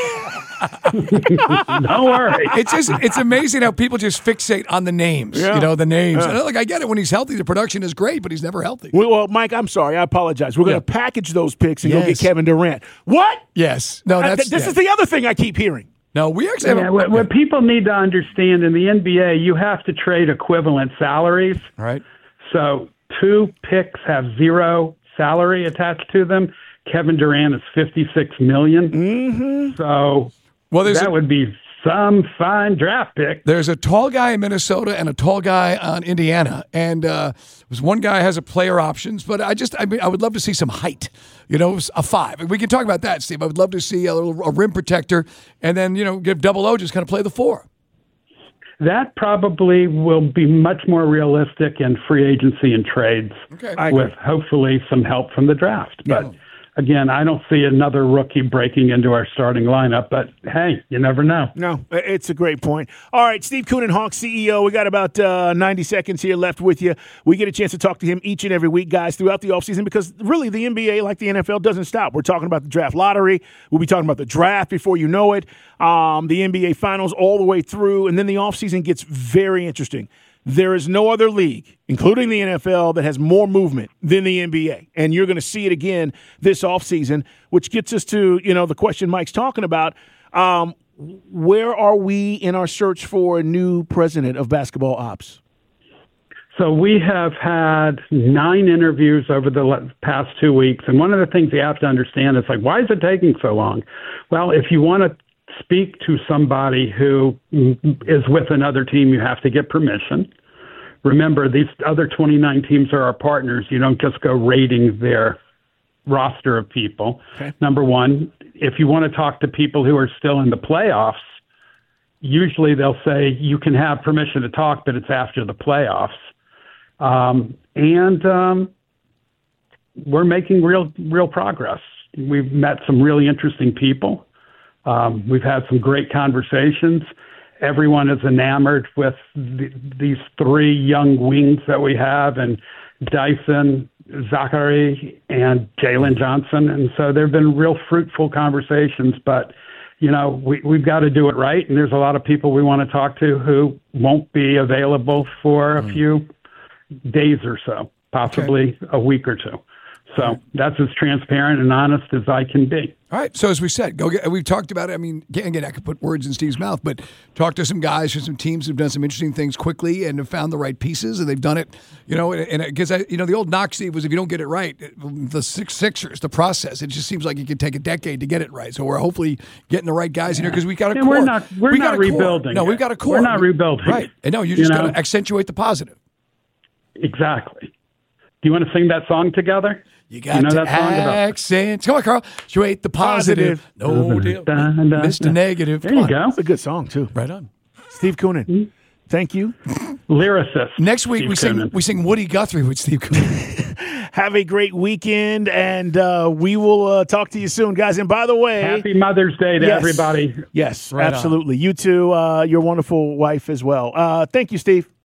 S20: Don't worry.
S9: It's amazing how people just fixate on the names.
S7: Yeah.
S9: You know, the names.
S7: Yeah.
S9: And like I get it when he's healthy, the production is great, but he's never healthy.
S7: Well, Mike, I'm sorry. I apologize. We're going to package those picks and go get Kevin Durant. What?
S9: Yes. No, that's
S7: this is the other thing I keep hearing.
S9: No, we actually have
S20: what people need to understand in the NBA, you have to trade equivalent salaries.
S9: Right.
S20: So 2 picks have 0 salary attached to them. Kevin Durant is $56 million.
S7: Mm-hmm.
S20: So that would be some fine draft pick.
S9: There's a tall guy in Minnesota and a tall guy on Indiana, and there's one guy has a player options, but I would love to see some height. You know, a 5. We can talk about that, Steve. I would love to see a rim protector, and then give Double O just kind of play the 4.
S20: That probably will be much more realistic in free agency and trades, with hopefully some help from the draft. But again, I don't see another rookie breaking into our starting lineup, but hey, you never know.
S7: No, it's a great point. All right, Steve Koonin, Hawks CEO. We got about 90 seconds here left with you. We get a chance to talk to him each and every week, guys, throughout the offseason because really the NBA, like the NFL, doesn't stop. We're talking about the draft lottery. We'll be talking about the draft before you know it, the NBA Finals all the way through, and then the offseason gets very interesting. There is no other league, including the NFL, that has more movement than the NBA. And you're going to see it again this offseason, which gets us to, the question Mike's talking about. Where are we in our search for a new president of basketball ops?
S20: So we have had 9 interviews over the past 2 weeks. And one of the things you have to understand is why is it taking so long? Well, if you want to speak to somebody who is with another team, you have to get permission. Remember, these other 29 teams are our partners. You don't just go raiding their roster of people. Okay. Number one, if you want to talk to people who are still in the playoffs, usually they'll say you can have permission to talk, but it's after the playoffs. We're making real progress. We've met some really interesting people. We've had some great conversations. Everyone is enamored with these 3 young wings that we have, and Dyson, Zachary, and Jalen Johnson. And so there have been real fruitful conversations, but, we've got to do it right. And there's a lot of people we want to talk to who won't be available for a few days or so, possibly a week or 2. So that's as transparent and honest as I can be.
S9: All right. So as we said, we've talked about it. I mean, again, I could put words in Steve's mouth, but talk to some guys from some teams who've done some interesting things quickly and have found the right pieces, and they've done it, and because the old knock, Steve, was if you don't get it right, the Sixers, the process, it just seems like it could take a decade to get it right. So we're hopefully getting the right guys in here because we got a core.
S20: We're not rebuilding.
S9: No, we've got a core.
S20: We're not rebuilding.
S9: Right. And no, you just got to accentuate the positive.
S20: Exactly. Do you want to sing that song together?
S9: You got to accent. Come on, Carl. Straight the positive. No deal. Mr. Negative.
S7: There you go. It's a good song, too.
S9: Right on.
S7: Steve Koonin, thank you.
S20: Lyricist.
S9: Next week, we sing Woody Guthrie with Steve Koonin.
S7: Have a great weekend, and we will talk to you soon, guys. And by the way,
S20: Happy Mother's Day to everybody.
S7: Yes,
S9: Right
S7: absolutely. You too, your wonderful wife as well. Thank you, Steve.